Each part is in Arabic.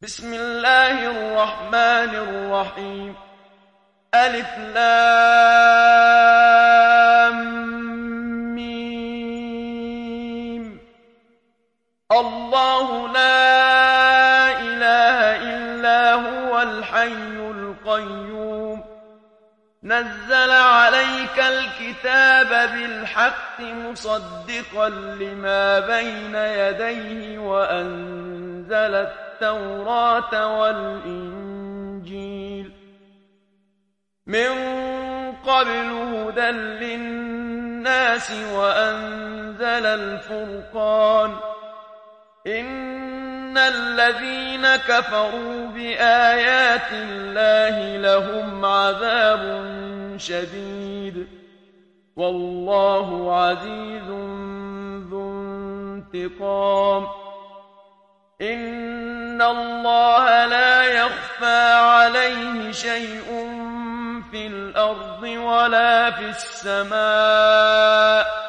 بسم الله الرحمن الرحيم. ألف لام ميم. الله لا إله إلا هو الحي القيوم. نزل عليك الكتاب بالحق مصدقا لما بين يديه وأنزل التوراة والإنجيل من قبل هدى للناس وأنزل الفرقان. إن الذين كفروا بآيات الله لهم عذاب شديد والله عزيز ذو انتقام. إن الله لا يخفى عليه شيء في الأرض ولا في السماء.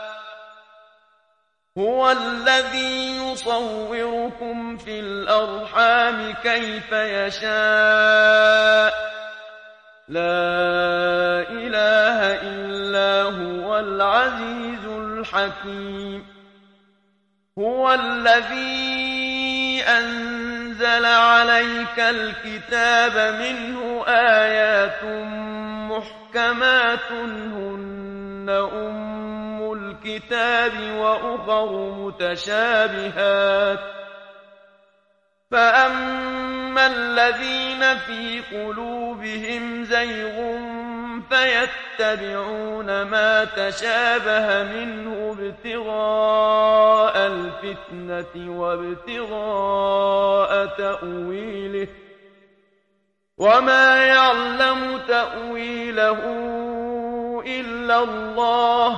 هو الذي يصوركم في الأرحام كيف يشاء. لا إله إلا هو العزيز الحكيم. هو الذي أنزل عليك الكتاب منه آيات محكمات هن أم الكتاب وأخر متشابهات. فأما الذين في قلوبهم زيغ فيتبعون ما تشابه منه ابتغاء الفتنة وابتغاء تأويله وما يعلم تأويله إلا الله.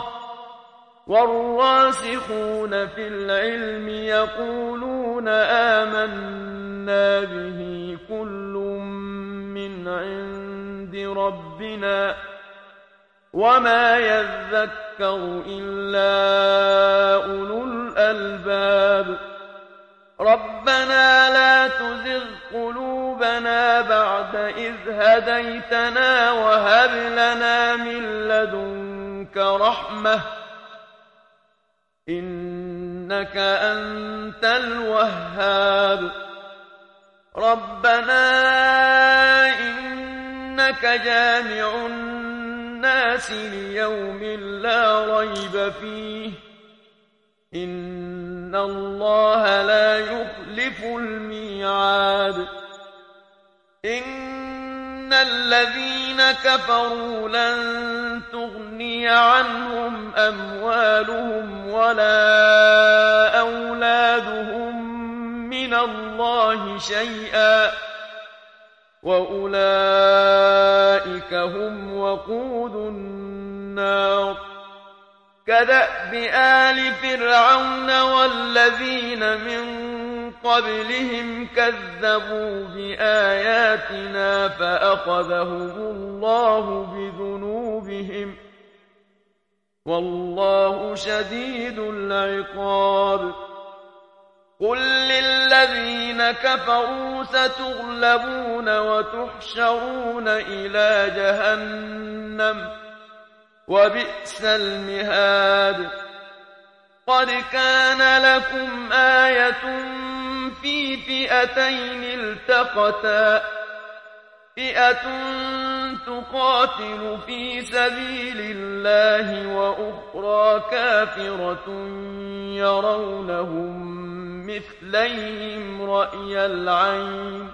والراسخون في العلم يقولون آمنا به كل من عند ربنا وما يذكر إلا أولو الألباب. ربنا لا تزغ قلوبنا بعد إذ هديتنا وهب لنا من لدنك رحمة إنك أنت الوهاب. ربنا إنك جامع الناس ليوم لا ريب فيه إن الله لا يخلف الميعاد. إن الذين كفروا لن تغني عنهم أموالهم ولا أولادهم من الله شيئا وأولئك هم وقود النار. كدأب آل فرعون والذين من قبلهم كذبوا بآياتنا فأخذهم الله بذنوبهم والله شديد العقاب. قل للذين كفروا ستغلبون وتحشرون إلى جهنم وبئس المهاد. قد كان لكم آية في فئتين التقتا فئة تقاتل في سبيل الله وأخرى كافرة يرونهم مثليهم رأي العين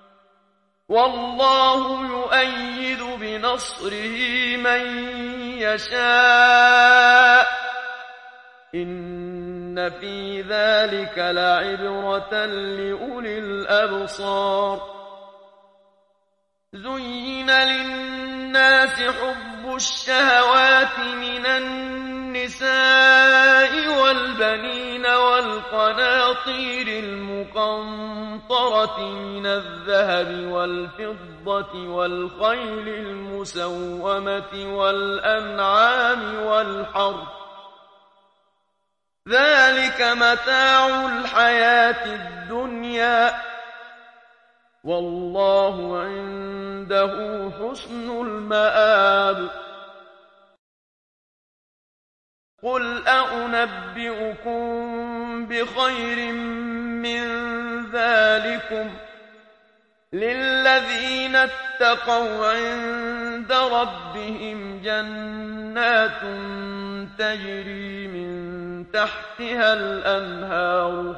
والله يؤيد بنصره من يشاء. إن في ذلك لعبرة لأولي الأبصار. زين للناس حب الشهوات من النساء والبنين والقناطير المقنطرة من الذهب والفضة والخيل المسومة والأنعام والحرث ذلك متاع الحياة الدنيا والله عنده حسن المآب. قل أنبئكم بخير من ذلكم للذين اتقوا عند ربهم جنات تجري من تحتها الأنهار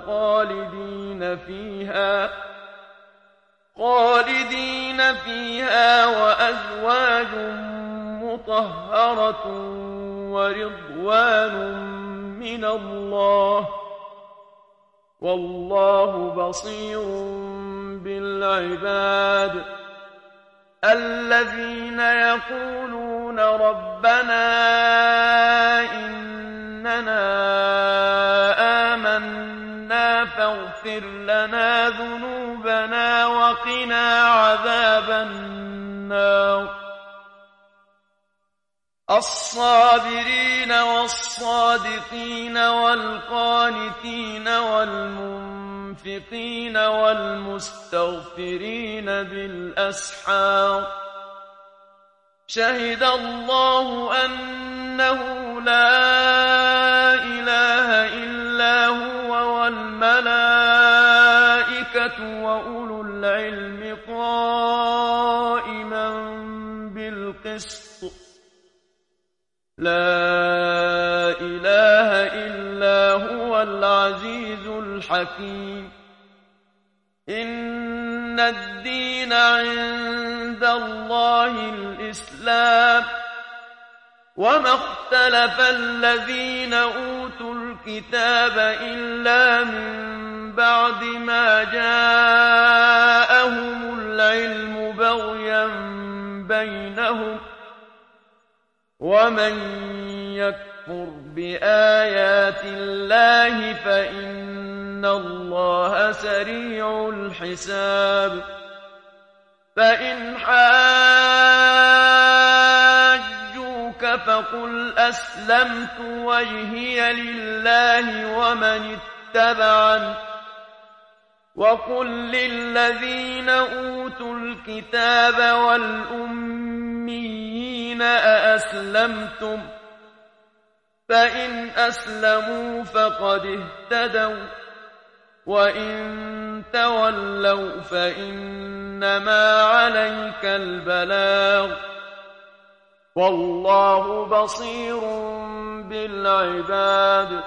خالدين فيها وأزواج مطهرة ورضوان من الله والله بصير بالعباد. الذين يقولون ربنا إننا آمنا فاغفر لنا ذنوبنا وقنا عذاب النار. الصابرين والصادقين والقانتين والمنفقين والمستغفرين بالأسحار. شهد الله أنه لا إله إلا هو والملائكة وأولو العلم قائما بالقسط. لا إله إلا هو العزيز الحكيم. إن الدين عند الله الإسلام وما اختلف الذين أوتوا الكتاب إلا من بعد ما جاءهم العلم بغيا بينهم ومن يكفر بآيات الله فإن الله سريع الحساب. فإن حاجوك فقل أسلمت وجهي لله ومن اتبعني وقل للذين أوتوا الكتاب والأميين أأسلمتم فإن أسلموا فقد اهتدوا وإن تولوا فإنما عليك البلاغ والله بصير بالعباد.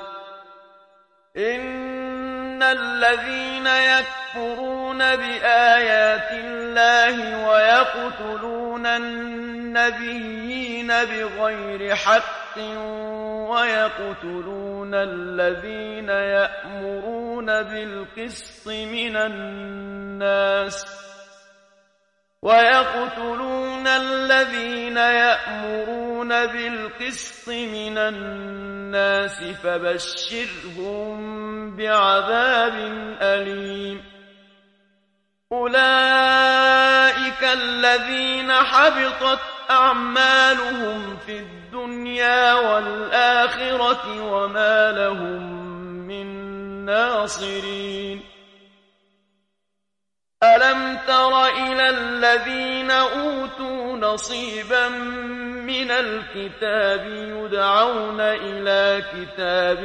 إن الذين يكفرون بآيات الله ويقتلون النبيين بغير حق ويقتلون الذين يأمرون بالقسط من الناس فبشرهم بعذاب أليم. أولئك الذين حبطت أعمالهم في الدنيا والآخرة وما لهم من ناصرين. ألم تر إلى الذين أوتوا نصيبا من الكتاب يدعون إلى كتاب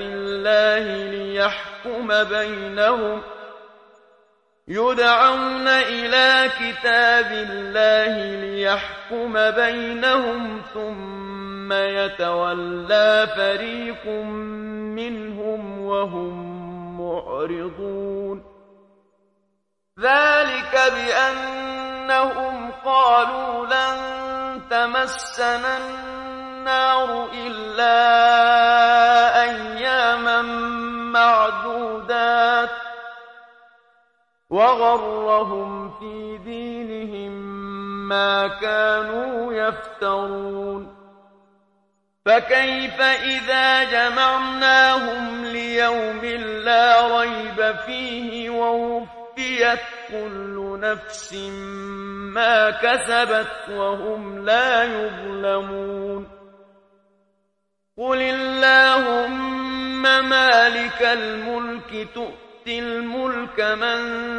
الله ليحكم بينهم ثم يتولى فريق منهم وهم معرضون. ذلك بأنهم قالوا لن تمسنا النار إلا أياما معدودات وغرهم في دينهم ما كانوا يفترون. فكيف إذا جمعناهم ليوم لا ريب فيه ووفيت كل نفس ما كسبت وهم لا يظلمون. قل اللهم مالك الملك تؤتي تؤتي الملك من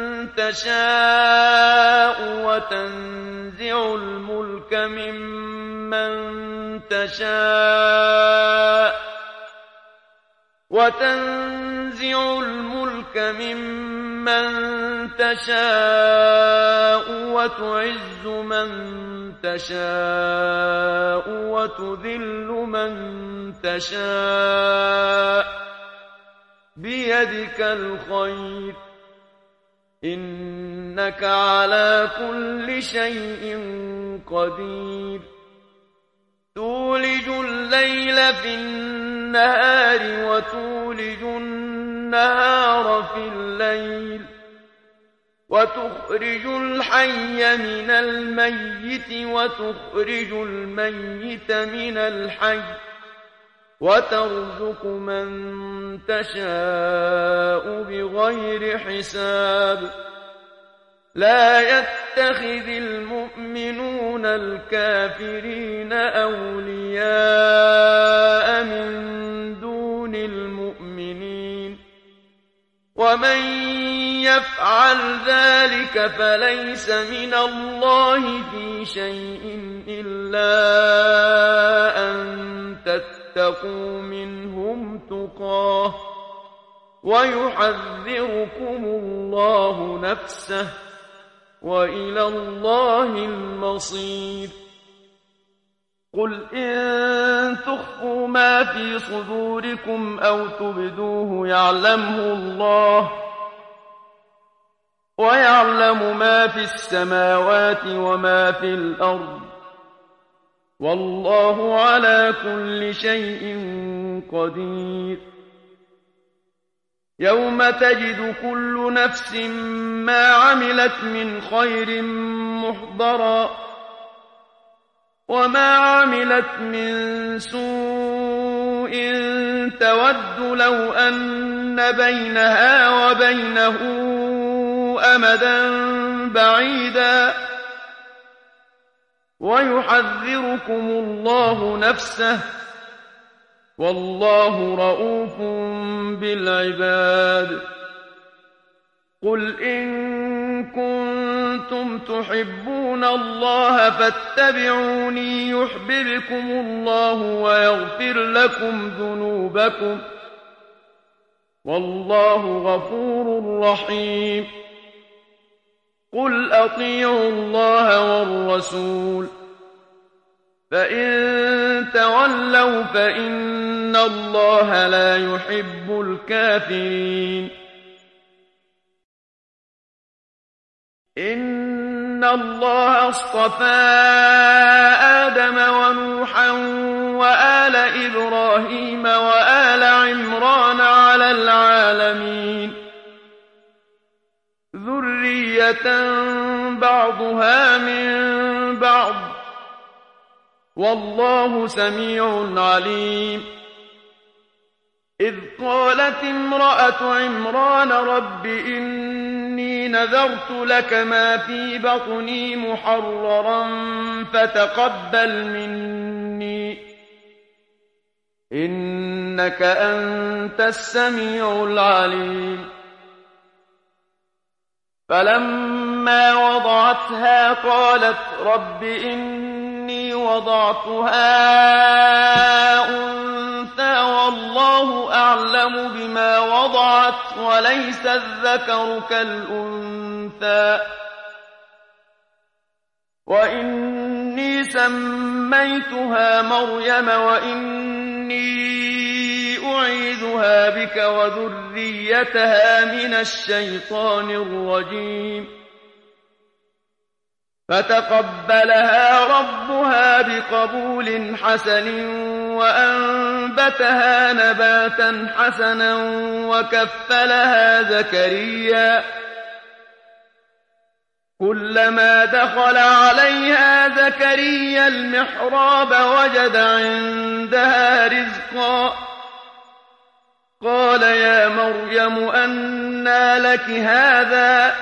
تشاء وتنزع الملك ممن تشاء وتعز من تشاء وتذل من تشاء بيدك الخير إنك على كل شيء قدير تولج الليل في النهار وتولج النهار في الليل وتخرج الحي من الميت وتخرج الميت من الحي وترزق من تشاء بغير حساب لا يتخذ المؤمنون الكافرين أولياء من دون المؤمنين ومن يفعل ذلك فليس من الله في شيء إلا أن تتقوا منهم تقاه ويحذركم الله نفسه وإلى الله المصير قل إن تخفوا ما في صدوركم أو تبدوه يعلمه الله ويعلم ما في السماوات وما في الأرض والله على كل شيء قدير يوم تجد كل نفس ما عملت من خير محضرا وما عملت من سوء تود لو أن بينها وبينه أمدا بعيدا ويحذركم الله نفسه والله رءوف بالعباد قل إن كنتم تحبون الله فاتبعوني يحببكم الله ويغفر لكم ذنوبكم والله غفور رحيم قل أطيعوا الله والرسول فإن تولوا فإن الله لا يحب الكافرين إن الله اصطفى آدم ونوحا وآل إبراهيم وآل عمران على العالمين ذرية بعضها من بعض والله سميع عليم إذ قالت امرأة عمران رب إني نذرت لك ما في بطني محررا فتقبل مني إنك أنت السميع العليم فلما وضعتها قالت رب إني وضعتها أنثى والله أعلم بما وضعت وليس الذكر كالأنثى وإني سميتها مريم وإني أعيذها بك وذريتها من الشيطان الرجيم فتقبلها ربها بقبول حسن وأنبتها نباتا حسنا وكفلها زكريا كلما دخل عليها زكريا المحراب وجد عندها رزقا قال يا مريم أنى لك هذا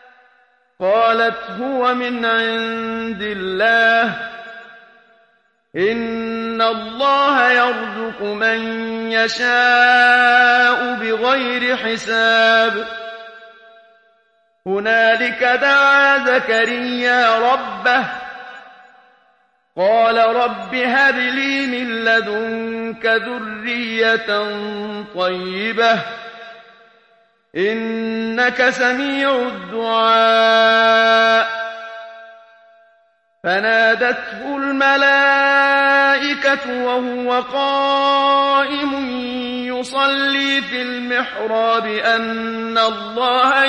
قالت هو من عند الله إِنَّ اللَّهَ يَرْزُقُ مَن يَشَاءُ بِغَيْرِ حِسَابٍ هُنَالِكَ دَعَا زَكَرِيَّا رَبَّهُ قَالَ رَبِّ هَبْ لِي مِن لَّدُنكَ ذُرِّيَّةً طَيِّبَةً إِنَّكَ سَمِيعُ الدُّعَاءِ فنادته الملائكة وهو قائم يصلي في المحراب أن الله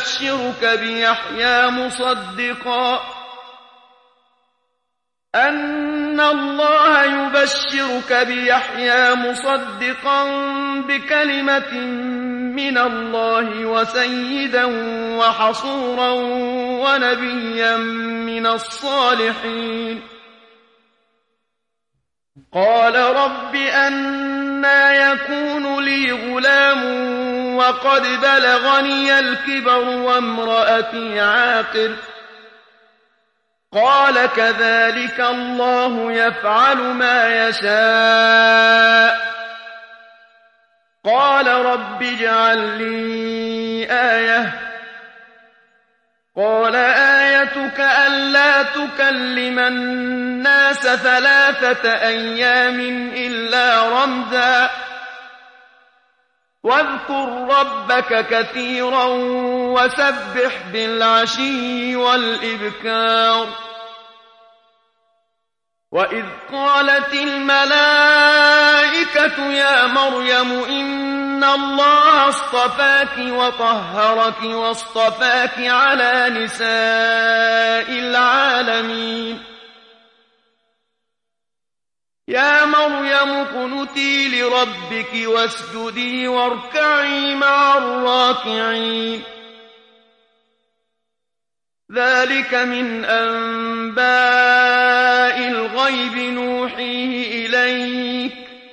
يبشرك بيحيى مصدقا بكلمة من الله وسيدا وحصورا ونبيا من الصالحين قال رب أنى يكون لي غلام وقد بلغني الكبر وامرأتي عاقر قال كذلك الله يفعل ما يشاء قال رب اجعل لي آية قال آيتك ألا تكلم الناس 3 أيام إلا رمزا واذكر ربك كثيرا وسبح بالعشي والإبكار وإذ قالت الملائكة يا مريم إن الله اصطفاك وطهرك واصطفاك على نساء العالمين يا مريم اقنتي لربك واسجدي واركعي مع الراكعين ذلك من أنباء الغيب نوحيه إليك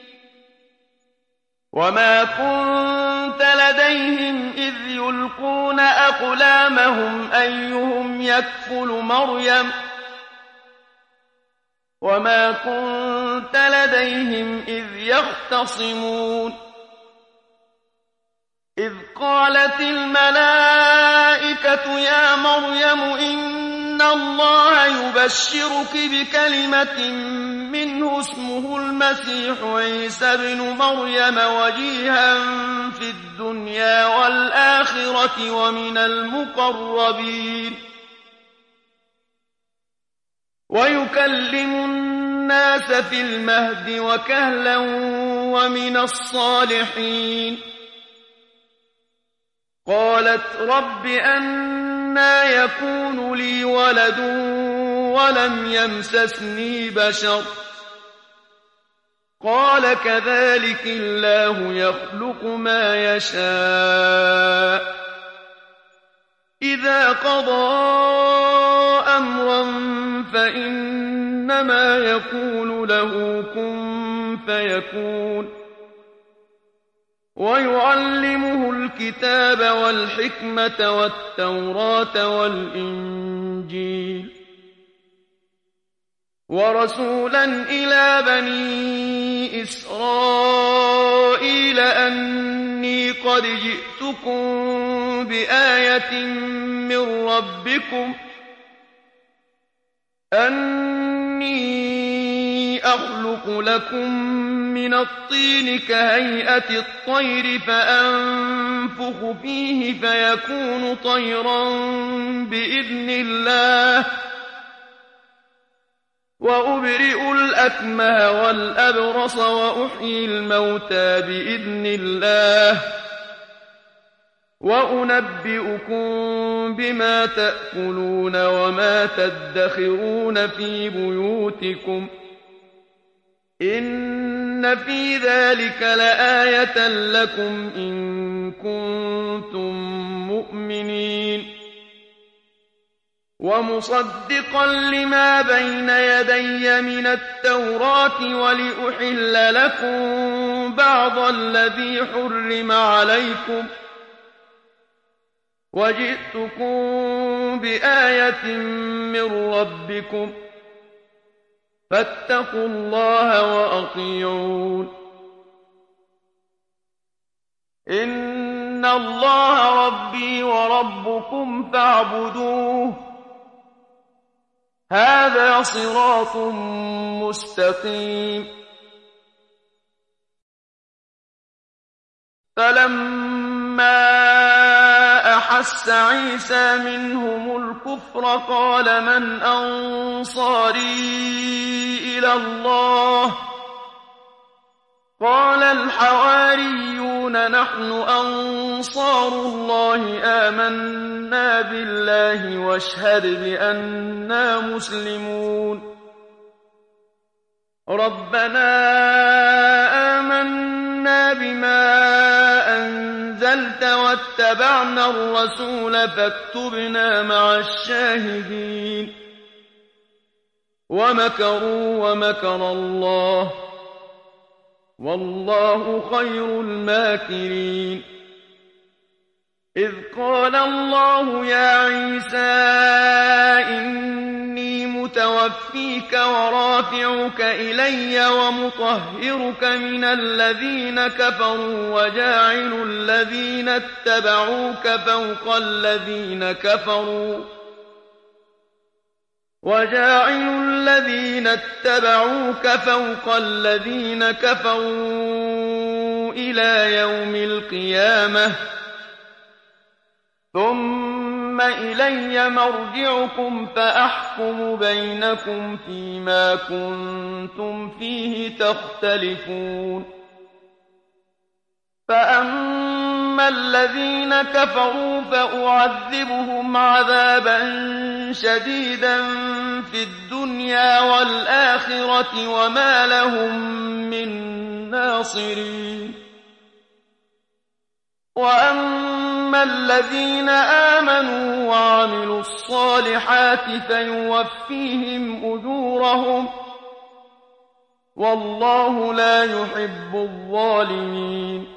وما كنت لديهم إذ يلقون أقلامهم أيهم يكفل مريم وما كنت لديهم إذ يختصمون إذ قالت الملائكة يا مريم إن الله يبشرك بكلمة منه اسمه المسيح عيسى ابن مريم وجيها في الدنيا والآخرة ومن المقربين ويكلم الناس في المهد وكهلا ومن الصالحين قالت رب أنى يكون لي ولد ولم يمسسني بشر قال كذلك الله يخلق ما يشاء إذا قضى أمرا فإنما يقول له كن فيكون ويعلمه الكتاب والحكمة والتوراة والإنجيل ورسولا إلى بني إسرائيل أني قد جئتكم بآية من ربكم أني أخلق لكم من الطين كهيئة الطير فأنفخ فيه فيكون طيرا بإذن الله وأبرئ الأكمه والأبرص وأحيي الموتى بإذن الله وأنبئكم بما تأكلون وما تدخرون في بيوتكم إن في ذلك لآية لكم إن كنتم مؤمنين ومصدقا لما بين يدي من التوراة ولأحل لكم بعض الذي حرم عليكم وجئتكم بآية من ربكم فاتقوا الله وأطيعون إن الله ربي وربكم فاعبدوه هذا صراط مستقيم فلما أحس عيسى منهم الكفر قال من أنصاري إلى الله قال الحواريون نحن أنصار الله آمنا بالله واشهد بأننا مسلمون ربنا آمنا بما أنزلت واتبعنا الرسول فاكتبنا مع الشاهدين ومكروا ومكر الله والله خير الماكرين إذ قال الله يا عيسى إني متوفيك ورافعك إلي ومطهرك من الذين كفروا وجاعل الذين اتبعوك فوق الذين كفروا إلى يوم القيامة ثم إلي مرجعكم فأحكم بينكم فيما كنتم فيه تختلفون فأما الذين كفروا فأعذبهم عذابا شديدا في الدنيا والآخرة وما لهم من ناصرين وأما الذين آمنوا وعملوا الصالحات فيوفيهم أجورهم والله لا يحب الظالمين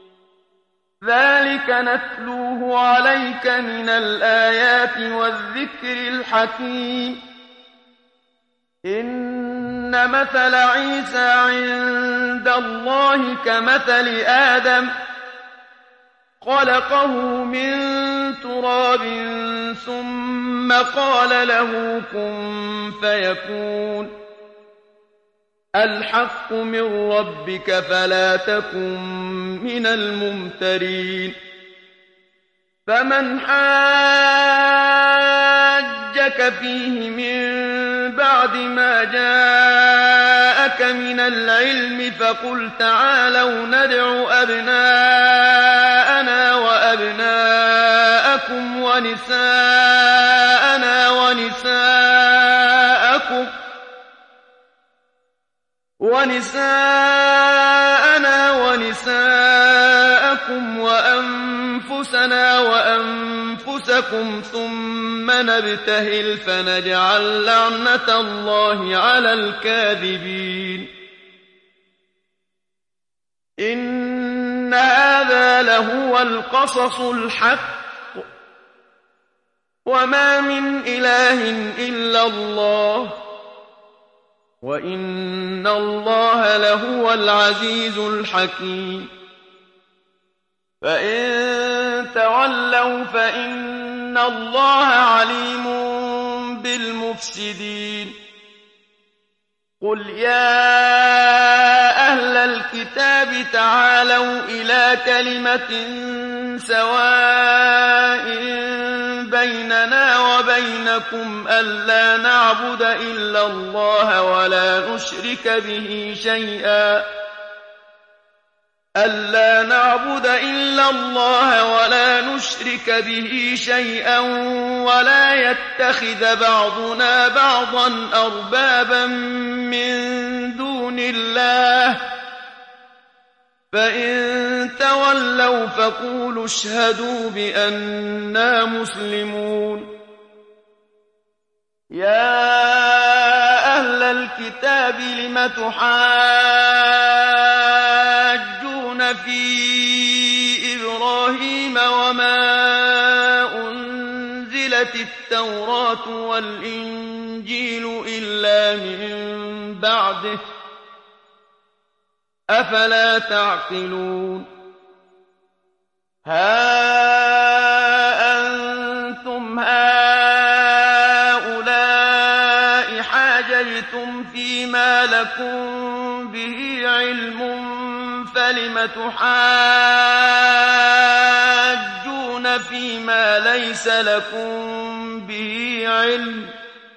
ذلك نتلوه عليك من الآيات والذكر الحكيم إن مثل عيسى عند الله كمثل آدم خلقه من تراب ثم قال له كن فيكون الحق من ربك فلا تكن من الممترين فمن حاجك فيه من بعد ما جاءك من العلم فقل تعالوا ندع أبناءنا وأبناءكم ونساءنا ونساءكم وأنفسنا وأنفسكم ثم نبتهل فنجعل لعنة الله على الكاذبين إن هذا لهو القصص الحق وما من إله إلا الله وإن الله لهو العزيز الحكيم فإن تولوا فإن الله عليم بالمفسدين قل يا أهل الكتاب تعالوا إلى كلمة سواء بيننا وبينكم ألا نعبد إلا الله ولا نشرك به شيئا ولا يتخذ بعضنا بعضا أربابا من دون الله فإن تولوا فقولوا اشهدوا بأننا مسلمون يا أهل الكتاب لم تحاجون في إبراهيم وما أنزلت أنزلت التوراة والإنجيل إلا من بعده أفلا تعقلون ها أنتم هؤلاء حاججتم فيما لكم به علم فلم تحاجون فيما ليس لكم به علم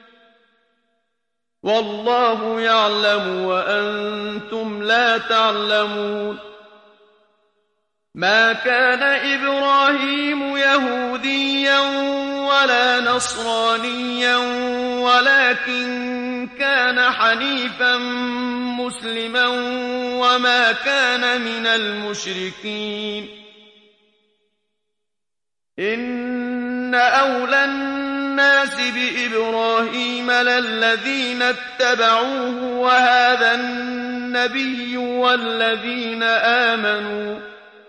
والله يعلم وأنتم لا تعلمون ما كان إبراهيم يهوديا ولا نصرانيا ولكن كان حنيفا مسلما وما كان من المشركين إن أولى الناس بإبراهيم للذين اتبعوه وهذا النبي والذين آمنوا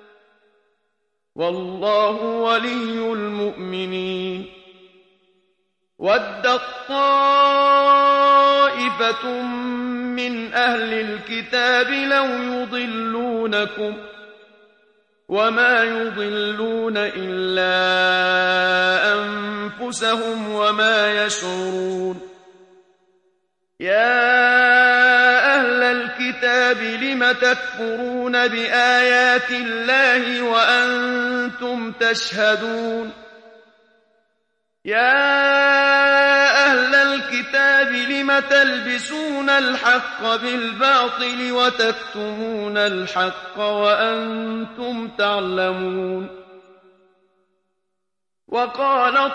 والله ولي المؤمنين ودت طائفة من أهل الكتاب لو يضلونكم وما يضلون إلا أنفسهم وما يشعرون يا أهل الكتاب لم تكفرون بآيات الله وأنتم تشهدون يا أهل الكتاب لم تلبسون الحق بالباطل وتكتمون الحق وأنتم تعلمون وقالت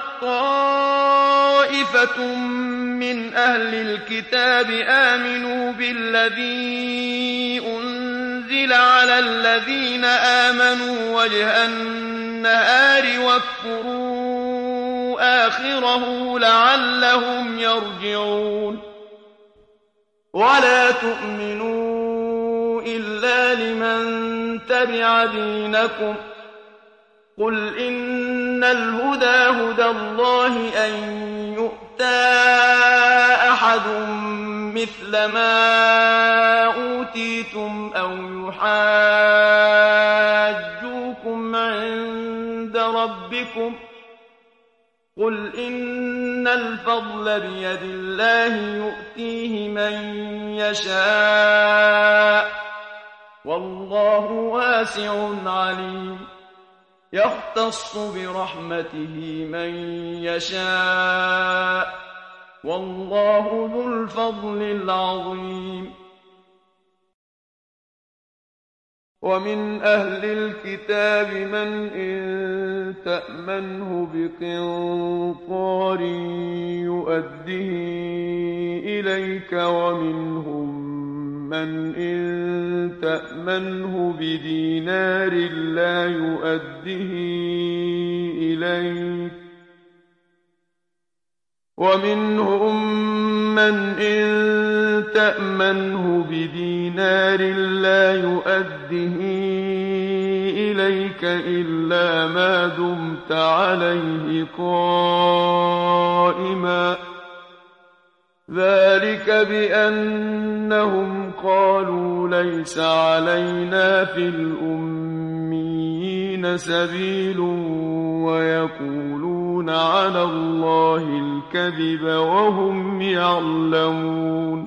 طائفة من أهل الكتاب آمنوا بالذي أنزل على الذين آمنوا وجه النهار واكفروا آخره لعلهم يرجعون ولا تؤمنوا إلا لمن تبع دينكم قل إن الهدى هدى الله أن يؤتى أحد مثل ما أوتيتم أو يحاجوكم عند ربكم قل إن الفضل بيد الله يؤتيه من يشاء والله واسع عليم يختص برحمته من يشاء والله ذو الفضل العظيم ومن أهل الكتاب من إن تأمنه بقنطار يؤده إليك ومنهم من إن تأمنه بدينار لا يؤده إليك ومنهم من إن تأمنه بدينار لا يؤده إليك إلا ما دمت عليه قائما ذلك بأنهم قالوا ليس علينا في الأميين سبيل ويقولون على الله الكذب وهم يعلمون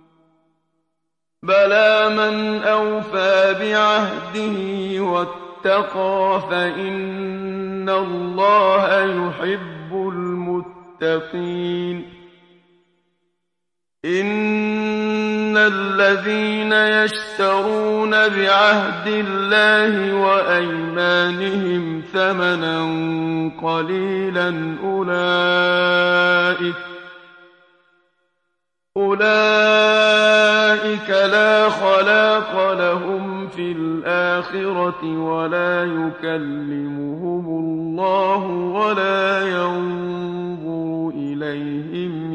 بلى من أوفى بعهده واتقى فإن الله يحب المتقين إن الذين يشترون بعهد الله وأيمانهم ثمنا قليلا أولئك لا خلاق لهم في الآخرة ولا يكلمهم الله ولا ينظر إليهم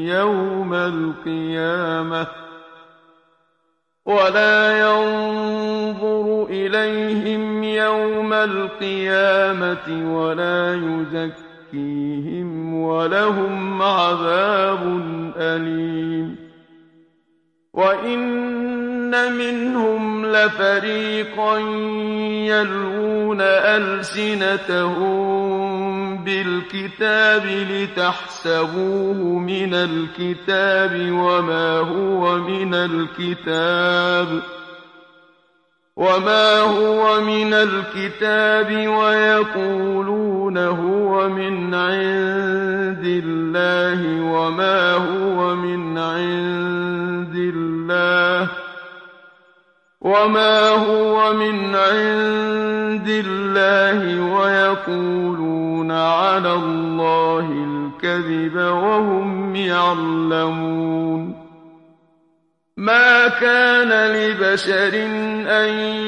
يوم القيامة ولا يزكيهم ولهم عذاب أليم وإن منهم لفريقا يلوون ألسنتهم بالكتاب لتحسبوه من الكتاب وما هو من الكتاب ويقولون هو من عند الله وما هو من عند الله ويقولون على الله الكذب وهم يعلمون ما كان لبشر أن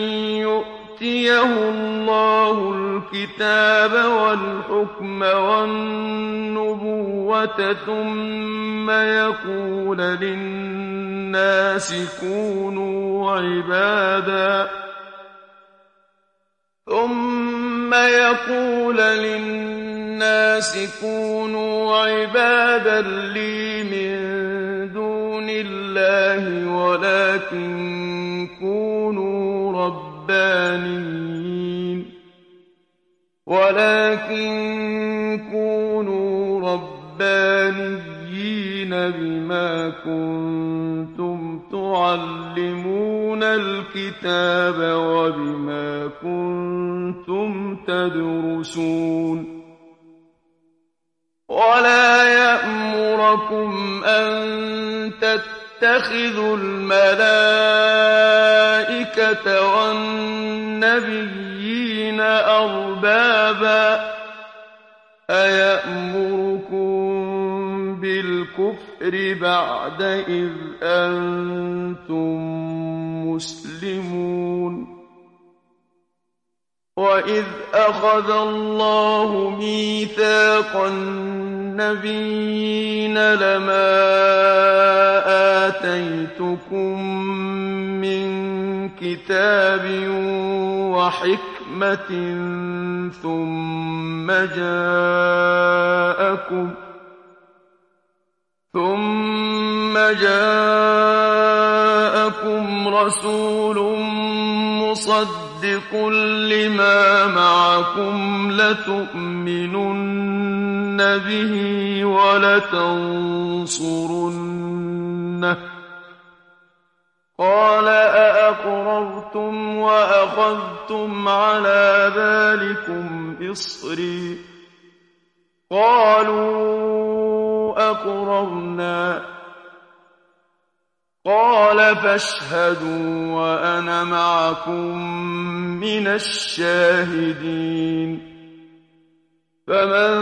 يؤتيه الله الكتاب والحكم والنبوة ثم يقول للناس كونوا عبادا لي من دون الله ولكن كونوا ربانيين بما كنتم تعلمون الكتاب وبما كنتم تدرسون ولا يأمركم أن تتخذوا الملائكة والنبيين أربابا أيأمركم بالكفر بعد إذ أنتم مسلمون وإذ أخذ الله ميثاق النبيين لما آتيتكم من كتاب وحكمة ثم جاءكم رسول مصدق لما معكم لتؤمنن به ولتنصرنه قال أأقررتم وأخذتم على ذلكم إصري قالوا أقررنا قال فاشهدوا وأنا معكم من الشاهدين فمن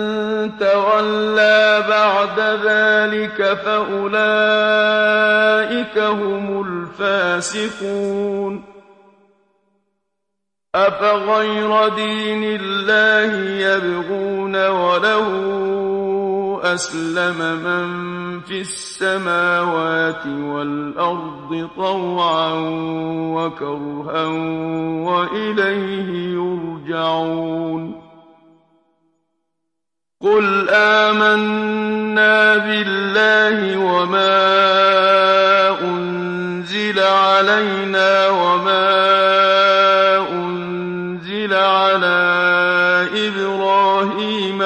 تولى بعد ذلك فأولئك هم الفاسقون أفغير دين الله يبغون وله أسلم من في السماوات والأرض طوعا وكرها وإليه يرجعون قل آمنا بالله وما أنزل علينا وما أنزل على إبراهيم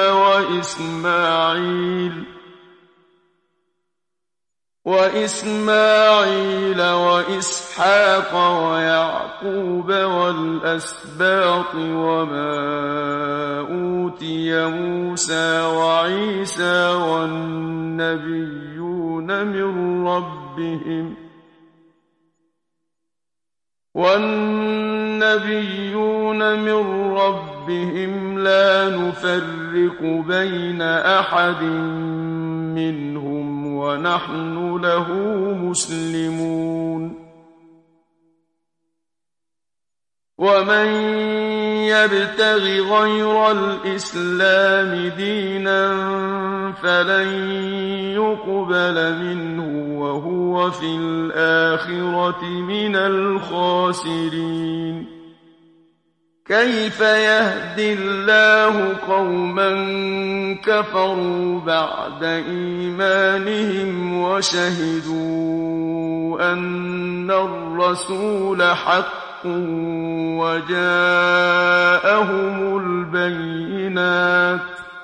وإسماعيل وإسحاق ويعقوب والأسباط وما أوتي موسى وعيسى والنبيون من ربهم لا نفرق بين أحد منهم ونحن له مسلمون ومن يبتغ غير الإسلام دينا فلن يقبل منه وهو في الآخرة من الخاسرين كيف يهدي الله قوما كفروا بعد إيمانهم وشهدوا أن الرسول حق وجاءهم البينات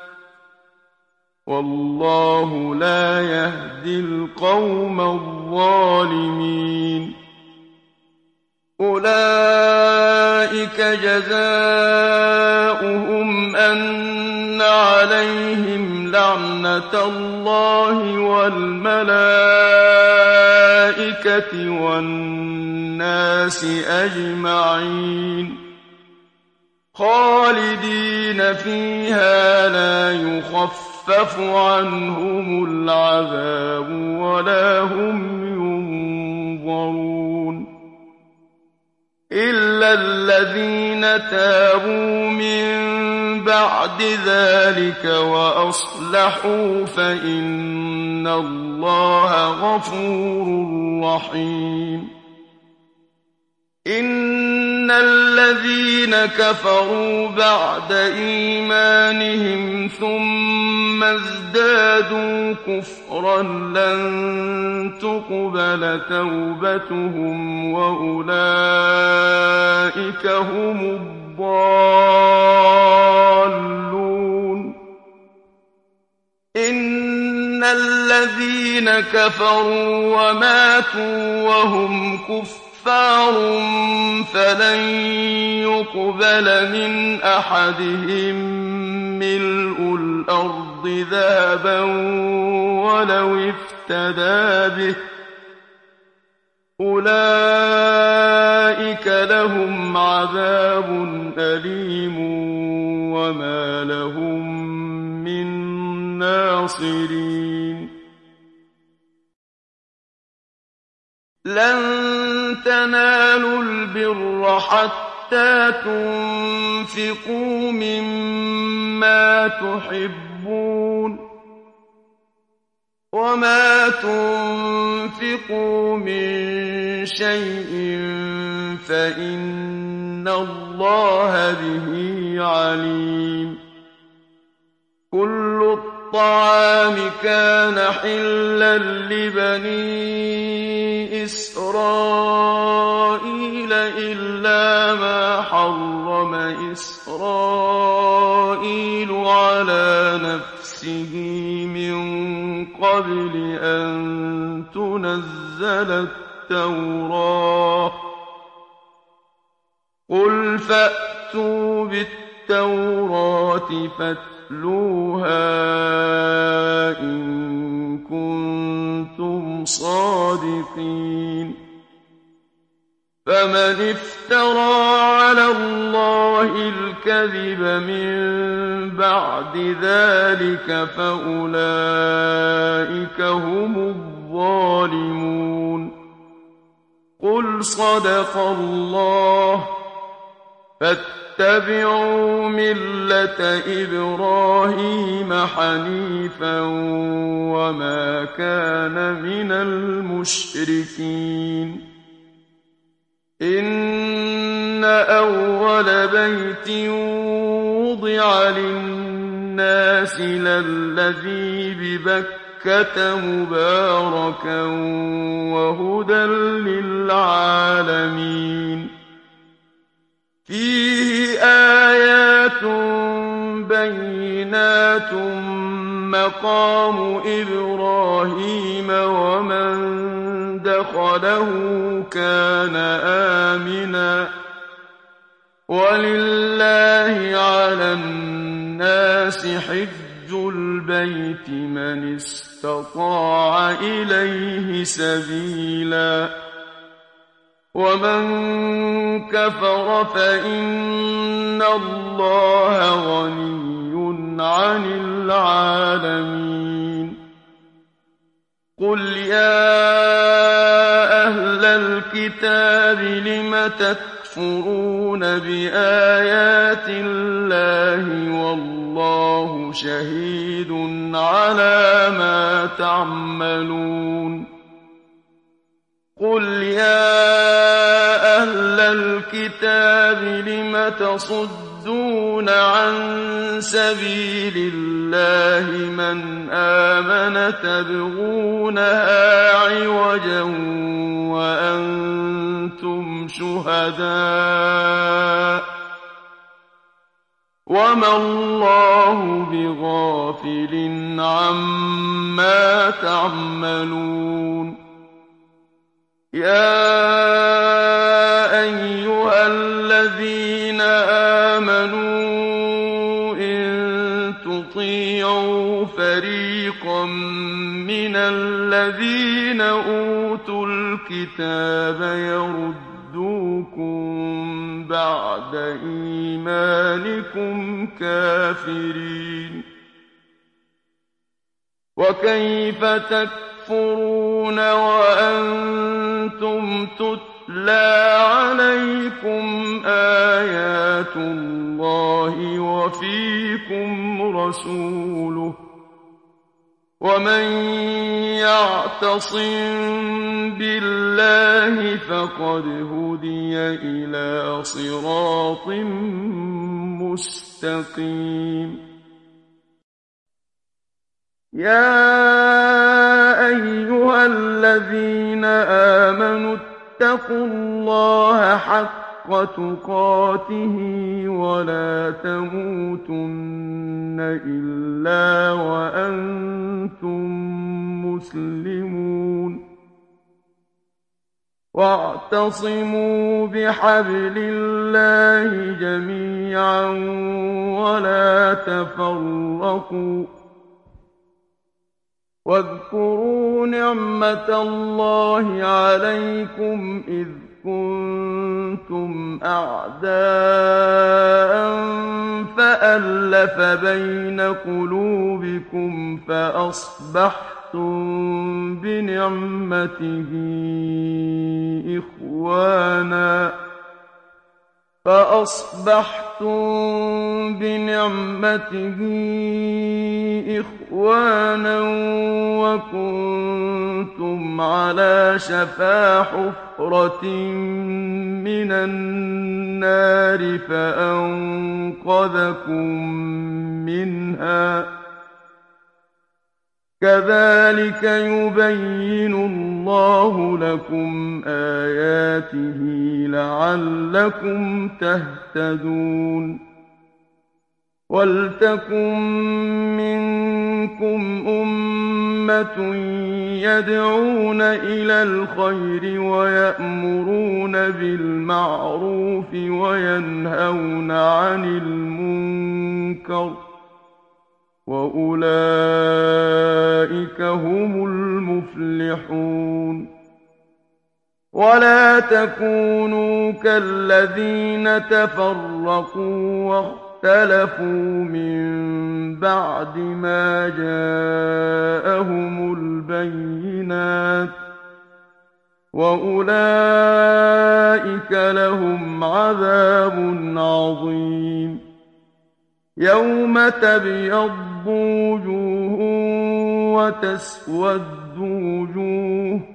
والله لا يهدي القوم الظالمين أولئك جزاؤهم أن عليهم لعنة الله والملائكة والناس أجمعين خالدين فيها لا يخفف عنهم العذاب ولا هم ينظرون إلا الذين تابوا من بعد ذلك وأصلحوا فإن الله غفور رحيم إن الذين كفروا بعد إيمانهم ثم ازدادوا كفرا لن تقبل توبتهم وأولئك هم الضالون إن الذين كفروا وماتوا وهم كفار فلن يقبل من أحدهم ملء الأرض ذهبا ولو افتدى به أولئك لهم عذاب أليم وما لهم من ناصرين لن تنالوا البر حتى تنفقوا مما تحبون وما تنفقوا من شيء فإن الله به عليم كل الطعام كان حلا لبني إسرائيل إلا ما حرم إسرائيل على نفسه من قبل أن تنزل التوراة قل فأتوا بالتوراة فاتلوها إن كنتم صادقين فمن افترى على الله الكذب من بعد ذلك فأولئك هم الظالمون قل صدق الله فاتبعوا ملة إبراهيم حنيفا وما كان من المشركين إن أول بيت وضع للناس للذي ببكة مباركا وهدى للعالمين فيه آيات بينات مقام إبراهيم ومن دخله كان آمنا ولله على الناس حج البيت من استطاع إليه سبيلا ومن كفر فإن الله غني عن العالمين قل يا أهل الكتاب لم تكفرون بآيات الله والله شهيد على ما تعملون قُلْ يَا أَهْلَ الْكِتَابِ لِمَ تَصُدُّونَ عَن سَبِيلِ اللَّهِ مَنْ آمَنَ تَبْغُونَهَا عِوَجًا وَأَنتُمْ شُهَدَاءُ ۗ وَمَا اللَّهُ بِغَافِلٍ عَمَّا تَعْمَلُونَ يَا أَيُّهَا الَّذِينَ آمَنُوا إِن تُطِيعُوا فَرِيقًا مِّنَ الَّذِينَ أُوتُوا الْكِتَابَ يَرُدُّوكُم بَعْدَ إِيمَانِكُمْ كَافِرِينَ وَكَيْفَ تَكْفُرُونَ وَأَنتُمْ تُتْلَىٰ عَلَيْكُمْ آيَاتُ اللَّهِ وَفِيكُمْ رَسُولُهُ ۗ وَمَن يَعْتَصِم بِاللَّهِ فَقَدْ هُدِيَ إِلَىٰ صِرَاطٍ مُّسْتَقِيمٍ يَا أَيُّهَا الَّذِينَ آمَنُوا اتَّقُوا اللَّهَ حَقَّ تُقَاتِهِ وَلَا تَمُوتُنَّ إِلَّا وَأَنتُم مُّسْلِمُونَ وَاعْتَصِمُوا بِحَبْلِ اللَّهِ جَمِيعًا وَلَا تَفَرَّقُوا ۚ وَاذْكُرُوا نِعْمَةَ اللَّهِ عَلَيْكُمْ إِذْ كُنتُمْ أَعْدَاءً فَأَلَّفَ بَيْنَ قُلُوبِكُمْ فَأَصْبَحْتُم بِنِعْمَتِهِ إِخْوَانًا وَكُنتُمْ عَلَىٰ شَفَا حُفْرَةٍ مِّنَ النَّارِ فَأَنقَذَكُم مِّنْهَا ۗ كَذَٰلِكَ يُبَيِّنُ اللَّهُ لَكُمْ آيَاتِهِ لَعَلَّكُمْ تَهْتَدُونَ وَلْتَكُن مِّنكُمْ أُمَّةٌ يَدْعُونَ إِلَى الْخَيْرِ وَيَأْمُرُونَ بِالْمَعْرُوفِ وَيَنْهَوْنَ عَنِ الْمُنكَرِ ۚ وَأُولَٰئِكَ هُمُ الْمُفْلِحُونَ وَلَا تَكُونُوا كَالَّذِينَ تَفَرَّقُوا واخْتَلَفُوا مِن بَعْدِ مَا جَاءَهُمُ الْبَيِّنَاتُ ۚ وَأُولَٰئِكَ لَهُمْ عَذَابٌ عَظِيمٌ يَوْمَ تَبْيَضُّ وُجُوهٌ وَتَسْوَدُّ وُجُوهٌ ۚ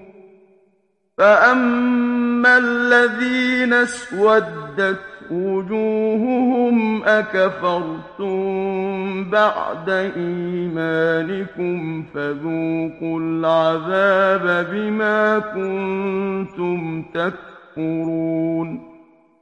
فَأَمَّا الَّذِينَ اسْوَدَّتْ وُجُوهُهُمْ أَكَفَرْتُم بَعْدَ إِيمَانِكُمْ فَذُوقُوا الْعَذَابَ بِمَا كُنتُمْ تَكْفُرُونَ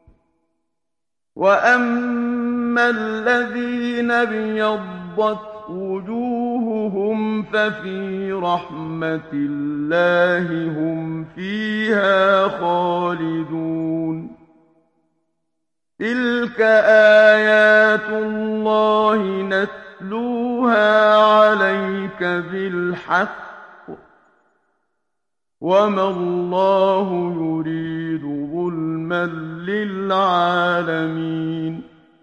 وَأَمَّا الَّذِينَ ابْيَضَّتْ وُجُوهُهُمْ فَفِي رَحْمَةِ اللَّهِ هُمْ فِيهَا خَالِدُونَ تِلْكَ آيَاتُ اللَّهِ نَتْلُوهَا عَلَيْكَ بِالْحَقِّ ۚ وَمَا اللَّهُ يُرِيدُ ظُلْمًا لِّلْعَالَمِينَ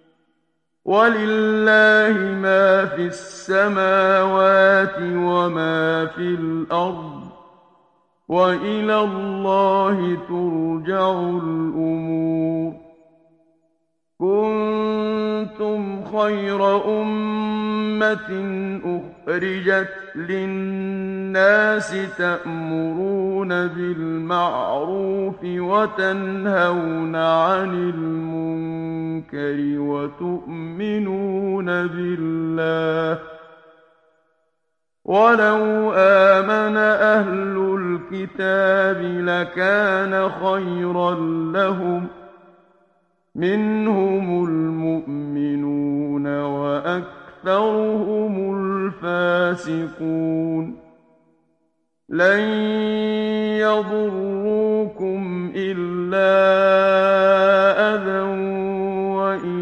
وَلِلَّهِ مَا فِي السَّمَاوَاتِ وَمَا فِي الْأَرْضِ ۚ وَإِلَى اللَّهِ تُرْجَعُ الْأُمُورُ كُنتُمْ كُنتُمْ خَيْرَ أُمَّةٍ أُخْرِجَتْ لِلنَّاسِ تَأْمُرُونَ بِالْمَعْرُوفِ وَتَنْهَوْنَ عَنِ الْمُنكَرِ وَتُؤْمِنُونَ بِاللَّهِ ۗ وَلَوْ آمَنَ أَهْلُ الْكِتَابِ لَكَانَ خَيْرًا لَّهُم ۚ مِّنْهُمُ الْمُؤْمِنُونَ وَأَكْثَرُهُمُ الْفَاسِقُونَ لَن يَضُرُّوكُمْ إِلَّا أَذًى وَإِن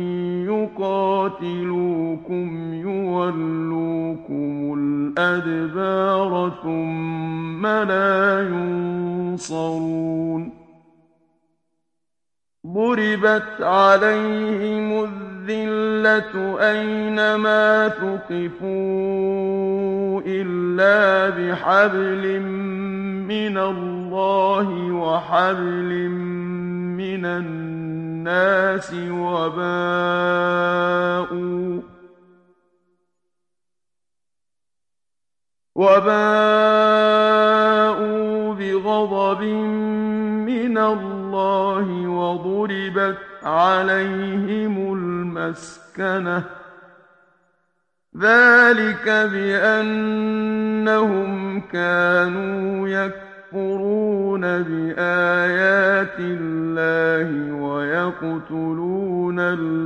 يُقَاتِلُوكُمْ يُوَلُّوكُمُ الْأَدْبَارَ ثُمَّ لَا يُنصَرُونَ ضُرِبَتْ عَلَيْهِمُ الذِّلَّةُ أَيْنَمَا ثُقِفُوا إِلَّا بِحَبْلٍ مِّنَ اللَّهِ وَحَبْلٍ مِّنَ النَّاسِ وَبَاءُوا بِغَضَبٍ مِّنَ اللَّهِ وَضُرِبَتْ عَلَيْهِمُ الْمَسْكَنَةُ ۚ ذَٰلِكَ بِأَنَّهُمْ كَانُوا يَكْفُرُونَ بِآيَاتِ اللَّهِ وَيَقْتُلُونَ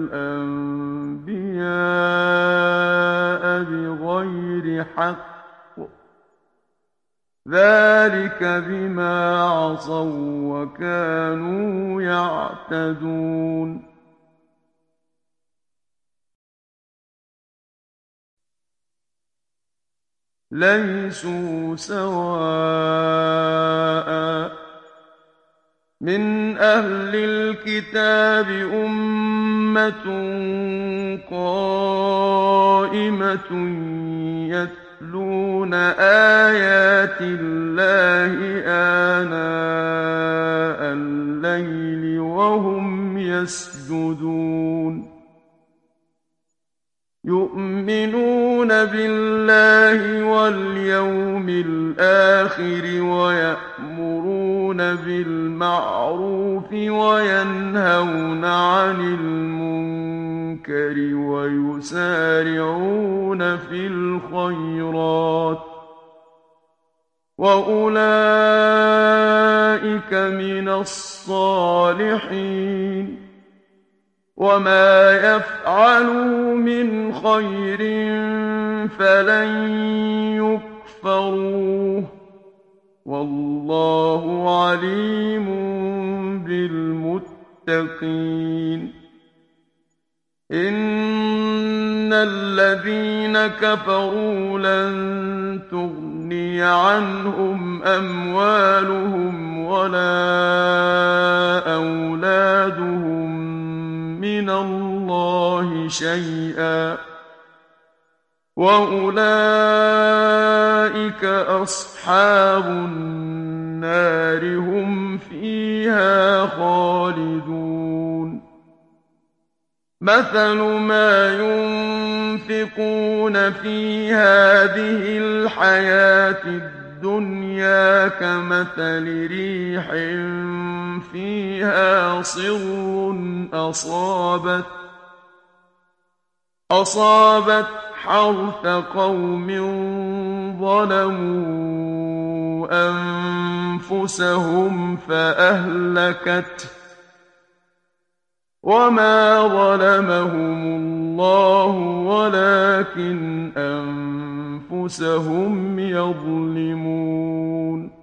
الْأَنبِيَاءَ بِغَيْرِ حَقٍّ ۚ ذَٰلِكَ بِمَا عَصَوا وَّكَانُوا يَعْتَدُونَ لَيْسُوا سَوَاءً ۗ مِّنْ أَهْلِ الْكِتَابِ أُمَّةٌ قَائِمَةٌ يَتْلُونَ آيَاتِ اللَّهِ آنَاءَ اللَّيْلِ وَهُمْ يَسْجُدُونَ يُؤْمِنُونَ بِاللَّهِ وَالْيَوْمِ الْآخِرِ وَيَأْمُرُونَ بِالْمَعْرُوفِ وَيَنْهَوْنَ عَنِ الْمُنكَرِ وَيُسَارِعُونَ فِي الْخَيْرَاتِ ۚ وَأُولَٰئِكَ مِنَ الصَّالِحِينَ وَمَا يَفْعَلُوا مِنْ خَيْرٍ فَلَن يُكْفَرُوهُ ۗ وَاللَّهُ عَلِيمٌ بِالْمُتَّقِينَ إِنَّ الَّذِينَ كَفَرُوا لَن تُغْنِيَ عَنْهُمْ أَمْوَالُهُمْ وَلَا أَوْلَادُهُم مِّنَ اللَّهِ شَيْئًا ۖ وَأُولَٰئِكَ أَصْحَابُ النَّارِ ۖ هُمْ فِيهَا خَالِدُونَ مَثَلُ مَا يُنفِقُونَ فِي هَٰذِهِ الْحَيَاةِ الدُّنْيَا كَمَثَلِ رِيحٍ فِيهَا صِرٌّ أَصَابَتْ حَرْثَ قَوْمٍ ظَلَمُوا أَنفُسَهُمْ فَأَهْلَكَتْهُ ۚ وَمَا ظَلَمَهُمُ اللَّهُ وَلَٰكِنْ أَنفُسَهُمْ يَظْلِمُونَ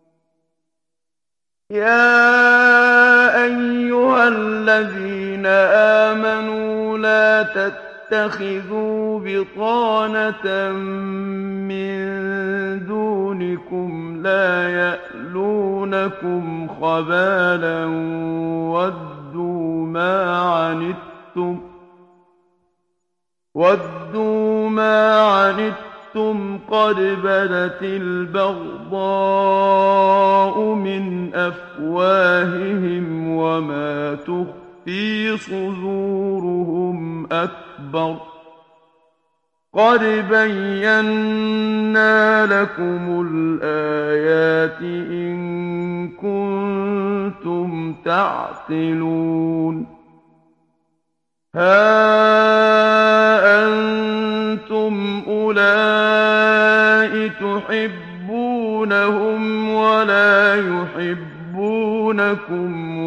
يَا أَيُّهَا الَّذِينَ آمَنُوا لَا تَتَّخِذُوا بِطَانَةً مِّن دُونِكُمْ لَا يَأْلُونَكُمْ خَبَالًا وَدُّوا مَا عَنِتُّمْ قَدْ بَدَتِ الْبَغْضَاءُ مِنْ أَفْوَاهِهِمْ وَمَا تُخْفِي تُخْفِي صُدُورُهُمْ أَكْبَرُ قَدْ بَيَّنَّا لَكُمُ الْآيَاتِ إِن كُنتُمْ تَعْقِلُونَ هَا أَنتُمْ أُولَاءِ تُحِبُّونَهُمْ وَلَا يُحِبُّونَكُمْ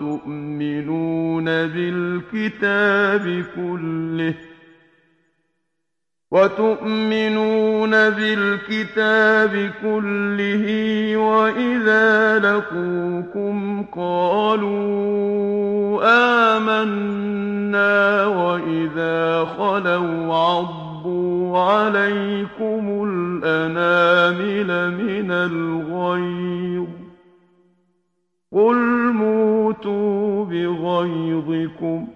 وتؤمنون بالكتاب كله وإذا لقوكم قالوا آمنا وإذا خلوا عضوا عليكم الأنامل من الغيظ قل موتوا بغيظكم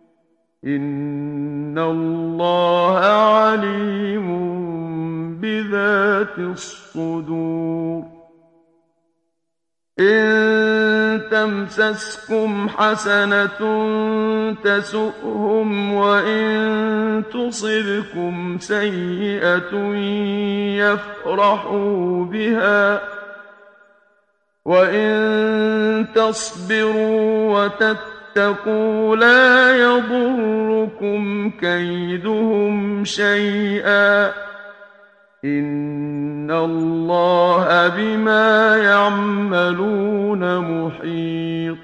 إن الله عليم بذات الصدور إن تمسسكم حسنة تسؤهم وإن تصبكم سيئة يفرحوا بها وإن تصبروا وتتقوا لا يضركم كيدهم شيئا إن الله بما يعملون محيط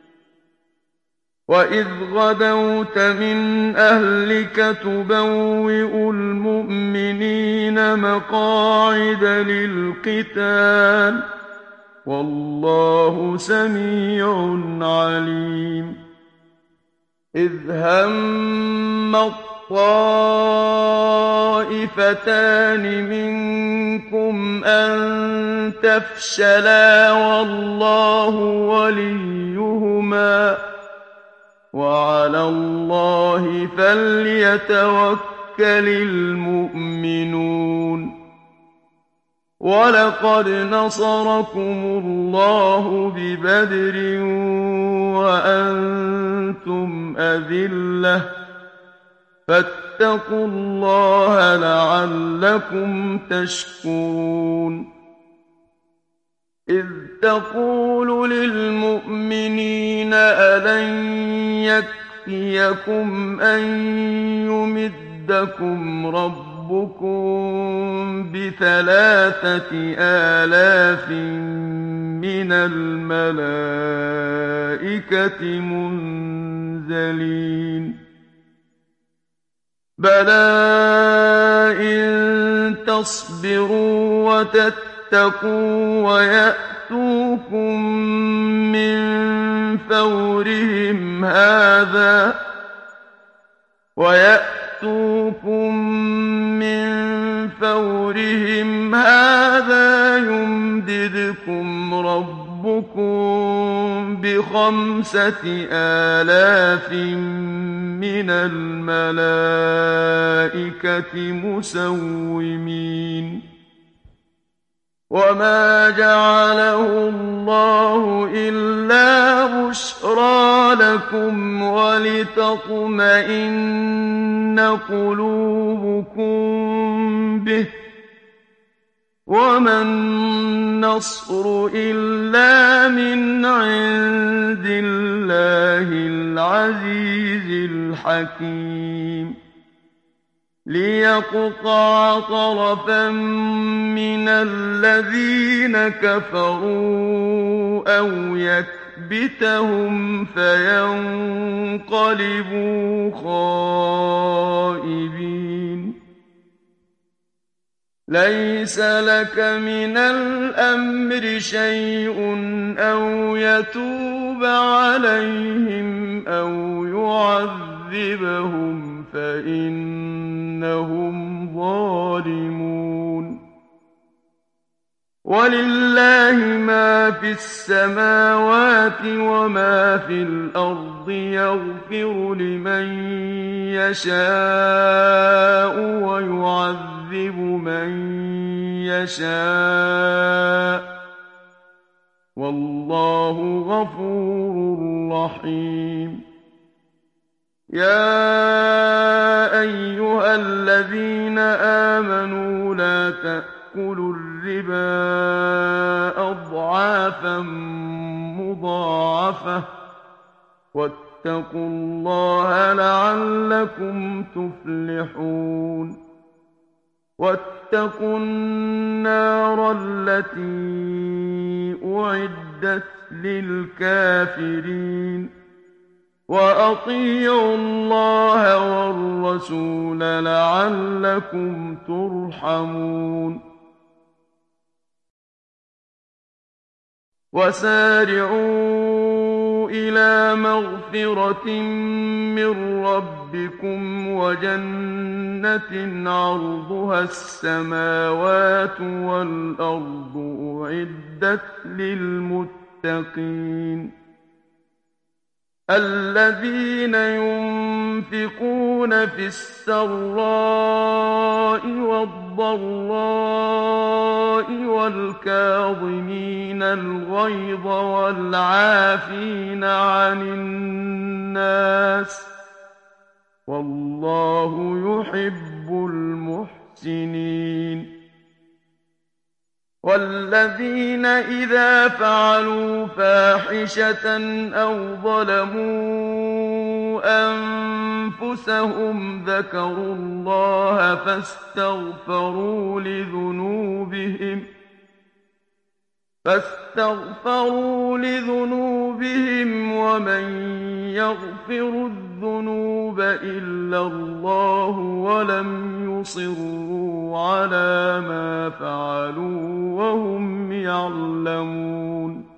وإذ غدوت من أهلك تبوئ المؤمنين مقاعد للقتال والله سميع عليم إذ هم الطائفتان منكم أن تفشلا والله وليهما وعلى الله فليتوكل المؤمنون ولقد نصركم الله ببدر وأنتم أذلة فاتقوا الله لعلكم تشكرون إذ تقول للمؤمنين ألن يكفيكم أن يمدكم ربكم ب3,000 من الملائكة منزلين بلى إن تصبروا وتتقوا ويأتوكم من فورهم هذا يمددكم ربكم ب5,000 من الملائكة مسومين وما جعله الله إلا بشرى لكم ولتطمئن قلوبكم به وما النصر إلا من عند الله العزيز الحكيم ليقطع طرفا من الذين كفروا أو يكبتهم فينقلبوا خائبين ليس لك من الأمر شيء أو يتوب عليهم أو يعذبهم فإنهم ظالمون ولله ما في السماوات وما في الأرض يغفر لمن يشاء ويعذب من يشاء والله غفور رحيم يَا أَيُّهَا الَّذِينَ آمَنُوا لَا تَأْكُلُوا الرِّبَا أَضْعَافًا مُّضَاعَفَةً وَاتَّقُوا اللَّهَ لَعَلَّكُمْ تُفْلِحُونَ وَاتَّقُوا النَّارَ الَّتِي أُعِدَّتْ لِلْكَافِرِينَ وَأَطِيعُوا اللَّهَ وَالرَّسُولَ لَعَلَّكُمْ تُرْحَمُونَ وَسَارِعُوا إِلَىٰ مَغْفِرَةٍ مِّن رَّبِّكُمْ وَجَنَّةٍ عَرْضُهَا السَّمَاوَاتُ وَالْأَرْضُ أُعِدَّتْ لِلْمُتَّقِينَ الَّذِينَ يُنفِقُونَ فِي السَّرَّاءِ وَالضَّرَّاءِ وَالْكَاظِمِينَ الْغَيْظَ وَالْعَافِينَ عَنِ النَّاسِ ۗ وَاللَّهُ يُحِبُّ الْمُحْسِنِينَ وَالَّذِينَ إِذَا فَعَلُوا فَاحِشَةً أَوْ ظَلَمُوا أَنفُسَهُمْ ذَكَرُوا اللَّهَ فَاسْتَغْفَرُوا لِذُنُوبِهِمْ وَمَن يَغْفِرُ الذُّنُوبَ إِلَّا اللَّهُ وَلَمْ يُصِرُّوا عَلَىٰ مَا فَعَلُوا وَهُمْ يَعْلَمُونَ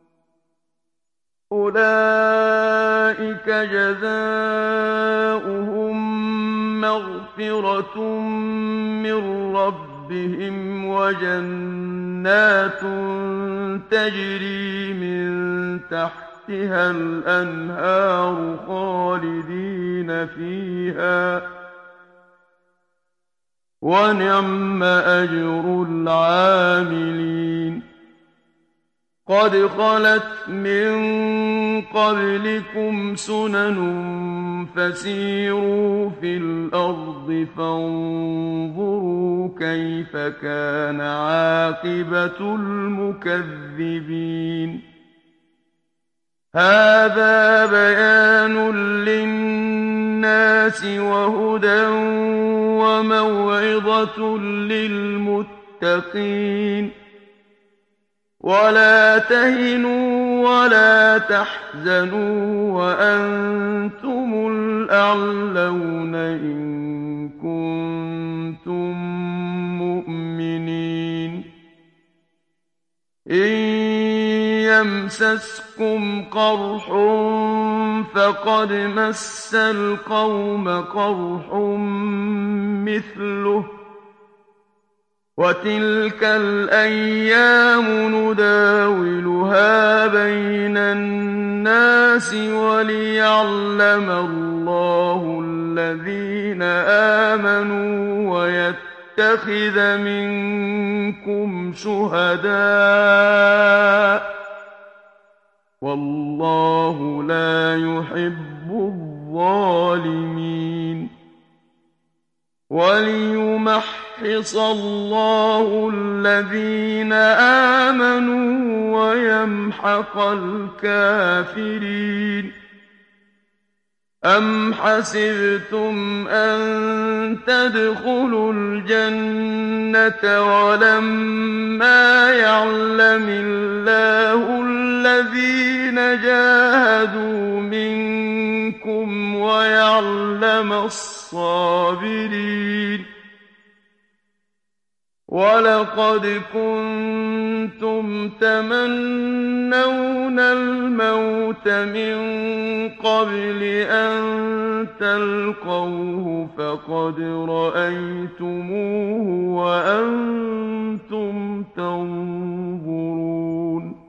أُولَٰئِكَ جَزَاؤُهُم مَّغْفِرَةٌ مِّن رَّبِّهِمْ وَجَنَّاتٌ تَجْرِي مِن تَحْتِهَا الْأَنْهَارُ خَالِدِينَ فِيهَا ۚ وَنِعْمَ أَجْرُ الْعَامِلِينَ قَدْ خَلَتْ مِن قَبْلِكُمْ سُنَنٌ فَسِيرُوا فِي الْأَرْضِ فَانظُرُوا كَيْفَ كَانَ عَاقِبَةُ الْمُكَذِّبِينَ هَٰذَا بَيَانٌ لِّلنَّاسِ وَهُدًى وَمَوْعِظَةٌ لِّلْمُتَّقِينَ وَلَا تَهِنُوا وَلَا تَحْزَنُوا وَأَنتُمُ الْأَعْلَوْنَ إِن كُنتُم مُّؤْمِنِينَ إِن يَمْسَسْكُمْ قَرْحٌ فَقَدْ مَسَّ الْقَوْمَ قَرْحٌ مِّثْلُهُ ۚ وَتِلْكَ الْأَيَّامُ نُدَاوِلُهَا بَيْنَ النَّاسِ وَلِيَعْلَمَ اللَّهُ الَّذِينَ آمَنُوا وَيَتَّخِذَ مِنكُمْ شُهَدَاءَ ۗ وَاللَّهُ لَا يُحِبُّ الظَّالِمِينَ وَلِيُمَحِّصَ اللَّهُ الَّذِينَ آمَنُوا وَيَمْحَقَ الْكَافِرِينَ أَمْ حَسِبْتُمْ أَن تَدْخُلُوا الْجَنَّةَ وَلَمَّا يَعْلَمِ اللَّهُ الَّذِينَ جَاهَدُوا مِنكُمْ وَيَعْلَمَ الصَّابِرِينَ وَلَقَدْ كُنتُمْ تَمَنَّوْنَ الْمَوْتَ مِن قَبْلِ أَن تَلْقَوْهُ فَقَدْ رَأَيْتُمُوهُ وَأَنتُمْ تَنظُرُونَ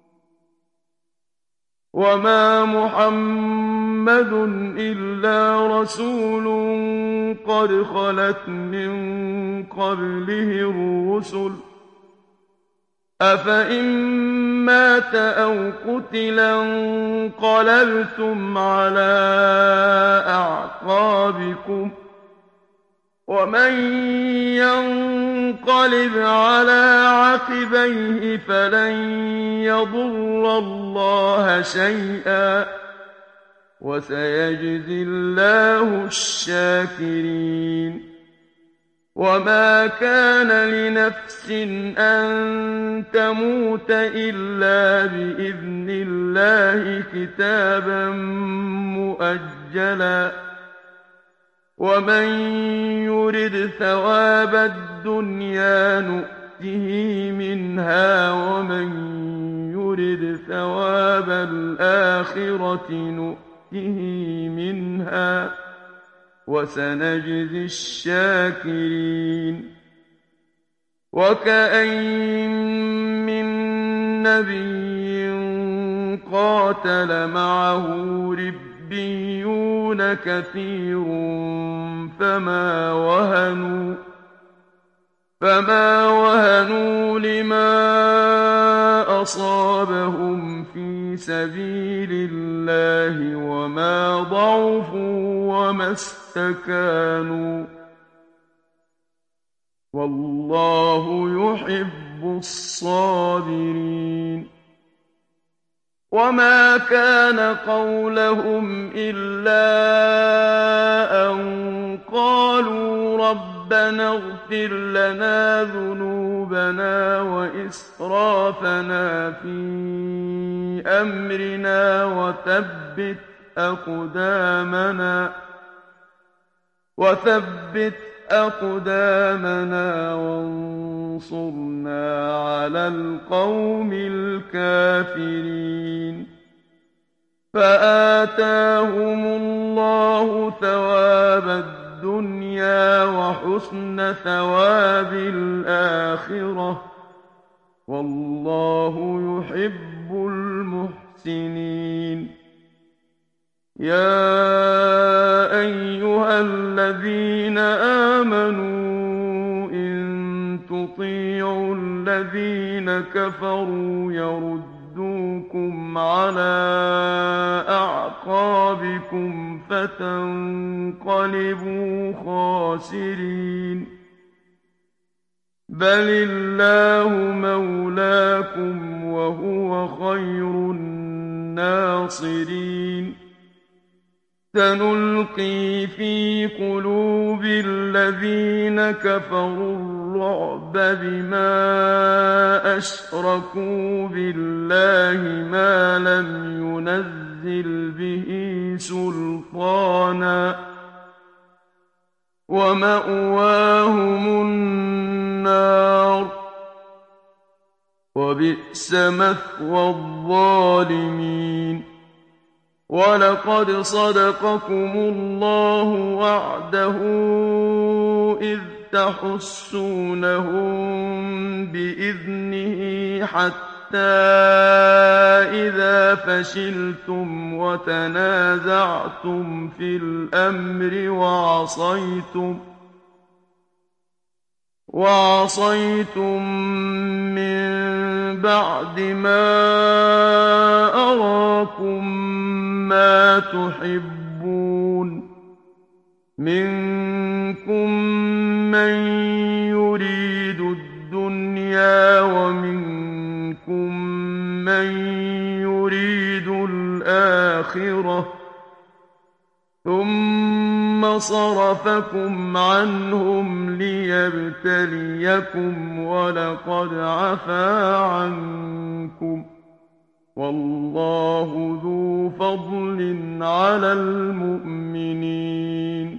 وَمَا مُحَمَّدٌ إِلَّا رَسُولٌ قَدْ خَلَتْ مِن قَبْلِهِ الرُّسُلُ أَفَإِن مَّاتَ أَوْ قُتِلَ انقَلَبْتُمْ عَلَىٰ أَعْقَابِكُمْ ۚ وَمَن يَنقَلِبْ عَلَىٰ عَقِبَيْهِ فَلَن يَضُرَّ اللَّهَ شَيْئًا ۗ وَسَيَجْزِي اللَّهُ الشَّاكِرِينَ. وَمَا كَانَ لِنَفْسٍ أَن تَمُوتَ إِلَّا بِإِذْنِ اللَّهِ كِتَابًا مُّؤَجَّلًا ۗ وَمَن يُرِدْ ثَوَابَ الدُّنْيَا نُؤْتِهِ مِنْهَا وَمَن يُرِدْ ثَوَابَ الْآخِرَةِ نُؤْتِهِ مِنْهَا ۚ وَسَنَجْزِي الشَّاكِرِينَ. وَكَأَيِّن مِّن نَّبِيٍّ قَاتَلَ مَعَهُ رِبِّيُّونَ كَثِيرٌ فَمَا وَهَنُوا لِمَا أَصَابَهُمْ فِي سَبِيلِ اللَّهِ وَمَا ضَعُفُوا وَمَا اسْتَكَانُوا ۗ وَاللَّهُ يُحِبُّ الصَّابِرِينَ. وَمَا كَانَ قَوْلَهُمْ إِلَّا أَن قَالُوا رَبَّنَا اغْفِرْ لَنَا ذُنُوبَنَا وَإِسْرَافَنَا فِي أَمْرِنَا وَثَبِّتْ أَقْدَامَنَا وَانصُرْنَا عَلَى الْقَوْمِ الْكَافِرِينَ. فَآتَاهُمُ اللَّهُ ثَوَابَ الدُّنْيَا وَحُسْنَ ثَوَابِ الْآخِرَةِ ۗ وَاللَّهُ يُحِبُّ الْمُحْسِنِينَ. يَا أَيُّهَا الَّذِينَ آمَنُوا إِن تُطِيعُوا الَّذِينَ كَفَرُوا يَرُدُّوكُمْ عَلَىٰ أَعْقَابِكُمْ فَتَنقَلِبُوا خَاسِرِينَ. بَلِ اللَّهُ مَوْلَاكُمْ وَهُوَ خَيْرُ النَّاصِرِينَ. سَنُلْقِي فِي قُلُوبِ الَّذِينَ كَفَرُوا الرُّعْبَ بِمَا أَشْرَكُوا بِاللَّهِ مَا لَمْ يُنَزِّلْ بِهِ سُلْطَانًا ۖ وَمَأْوَاهُمُ النَّارُ ۖ وَبِئْسَ مَثْوَى الظَّالِمِينَ. وَلَقَدْ صَدَقَكُمُ اللَّهُ وَعْدَهُ إِذْ تَحُسُّونَهُم بِإِذْنِهِ حَتَّىٰ إِذَا فَشِلْتُمْ وَتَنَازَعْتُمْ فِي الْأَمْرِ وَعَصَيْتُم مِّن بَعْدِ مَا أَرَاكُم مَّا تُحِبُّونَ ۚ مِنكُم مَّن يُرِيدُ الدُّنْيَا وَمِنكُم مَّن يُرِيدُ الْآخِرَةَ ۚ ثُمَّ صَرَفَكُمْ عَنْهُمْ لِيَبْتَلِيَكُمْ ۖ وَلَقَدْ عَفَا عَنكُمْ ۗ وَاللَّهُ ذُو فَضْلٍ عَلَى الْمُؤْمِنِينَ.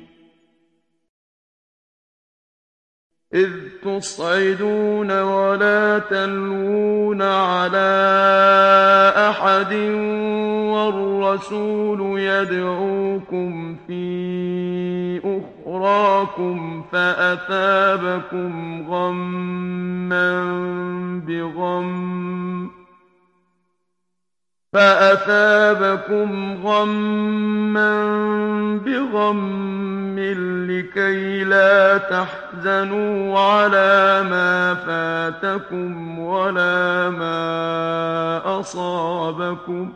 إِذْ تُصْعِدُونَ وَلَا تَلْوُونَ عَلَىٰ أَحَدٍ وَالرَّسُولُ يَدْعُوكُمْ فِي أُخْرَاكُمْ فَأَثَابَكُمْ غَمًّا بِغَمٍّ لِّكَيْلَا تَحْزَنُوا عَلَىٰ مَا ما فاتكم ولا ما أصابكم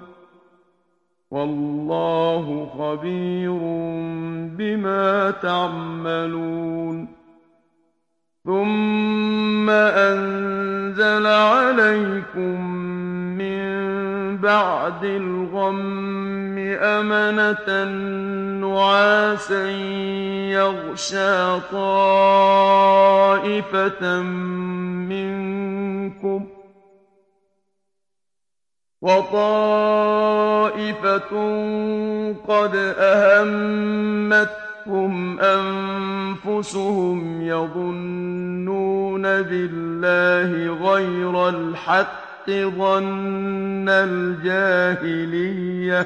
والله خبير بما تعملون ثم أنزل عليكم من بعد الغم أمنة نعاسا يغشى طائفة منكم وطائفة قد أهمتهم أنفسهم يظنون بالله غير الحق ظن الجاهلية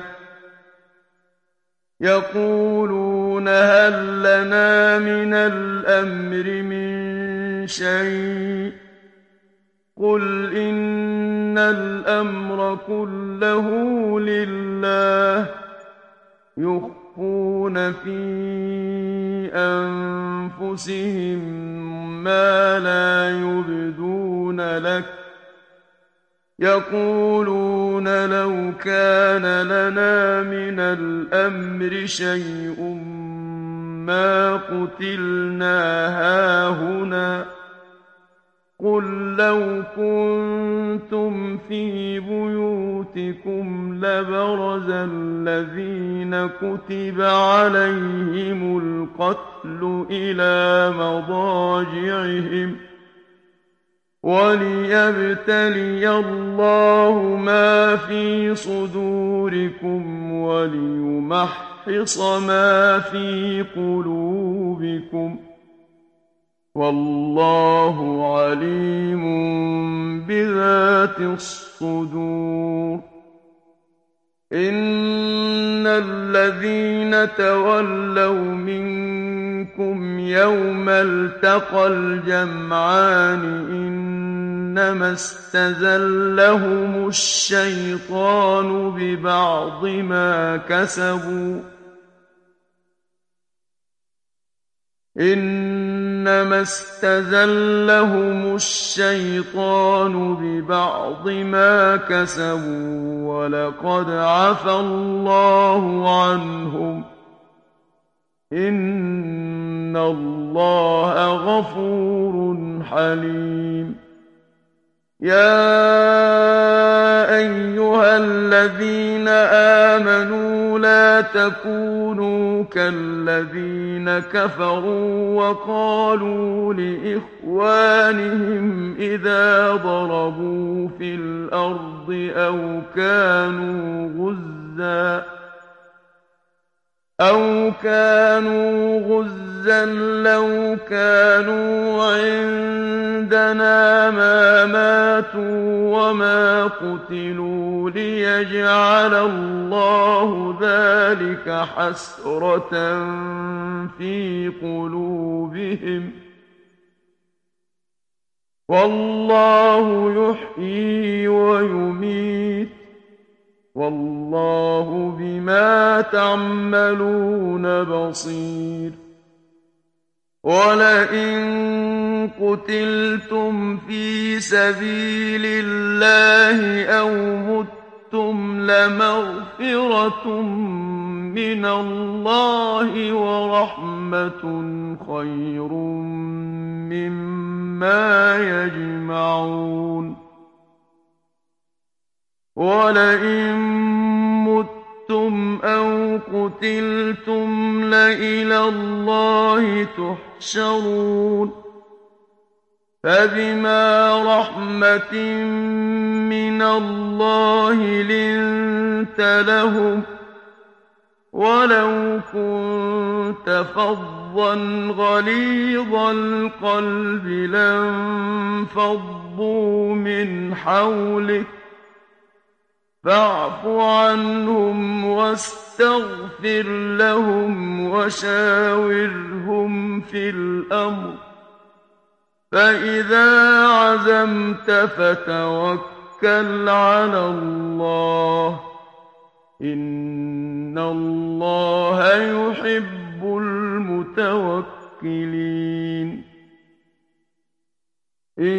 يقولون هل لنا من الأمر من شيء قل إن الأمر كله لله يخفون في أنفسهم ما لا يبدون لك يقولون لو كان لنا من الأمر شيء ما قتلنا هاهنا قل لو كنتم في بيوتكم لبرز الذين كتب عليهم القتل إلى مضاجعهم وليبتلي الله ما في صدوركم وليمحص ما في قلوبكم والله عليم بذات الصدور إن الذين تولوا منكم يوم التقى الجمعان إنما استزلهم الشيطان ببعض ما كسبوا إنما استزلهم الشيطان ببعض ما كسبوا ولقد عفى الله عنهم إن الله غفور حليم يا أيها الذين آمنوا لا تكونوا كالذين كفروا وقالوا لإخوانهم إذا ضربوا في الأرض أو كانوا غزا لو كانوا عندنا ما ماتوا وما قتلوا ليجعل الله ذلك حسرة في قلوبهم والله يحيي ويميت والله بما تعملون بصير ولئن قتلتم في سبيل الله أو متم لمغفرة من الله ورحمة خير مما يجمعون ولئن متم أو قتلتم لإلى الله تحشرون فبما رحمة من الله لنت لهم ولو كنت فظا غليظ القلب لانفضوا من حولك فاعف عنهم واستغفر لهم وشاورهم في الأمر فإذا عزمت فتوكل على الله إن الله يحب المتوكلين إن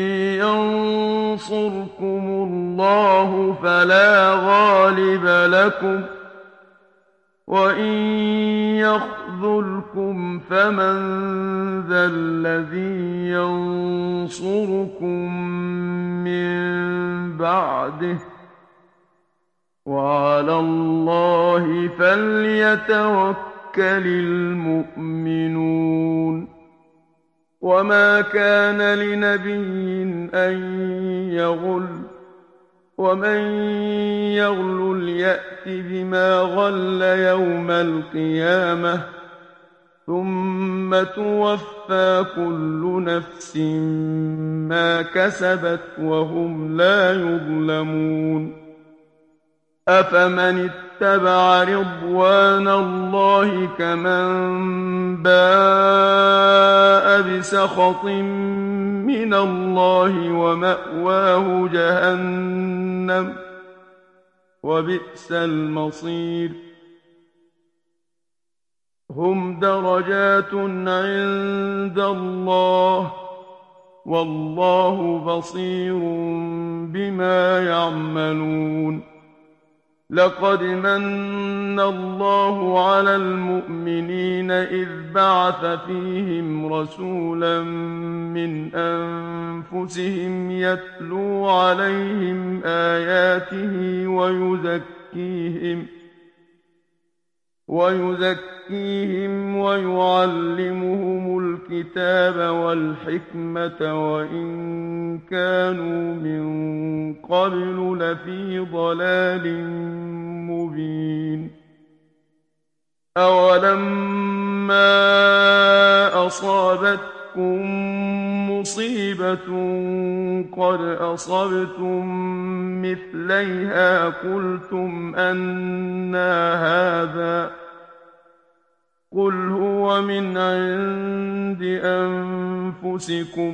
ينصركم الله فلا غالب لكم وإن يخذلكم فمن ذا الذي ينصركم من بعده وعلى الله فليتوكل المؤمنون وما كان لنبي أن يغل ومن يغلل يأت بما غل يوم القيامة ثم توفى كل نفس ما كسبت وهم لا يظلمون أفمن اتبع رضوان الله كمن باء بسخط من الله ومأواه جهنم وبئس المصير هم درجات عند الله والله بصير بما يعملون لقد من الله على المؤمنين إذ بعث فيهم رسولا من أنفسهم يتلو عليهم آياته ويزكيهم ويعلمهم الكتاب والحكمة وإن كانوا من قبل لفي ضلال مبين أولما أصابتكم مصيبة قد أصبتم مثليها قلتم أنى هذا قل هو من عند أنفسكم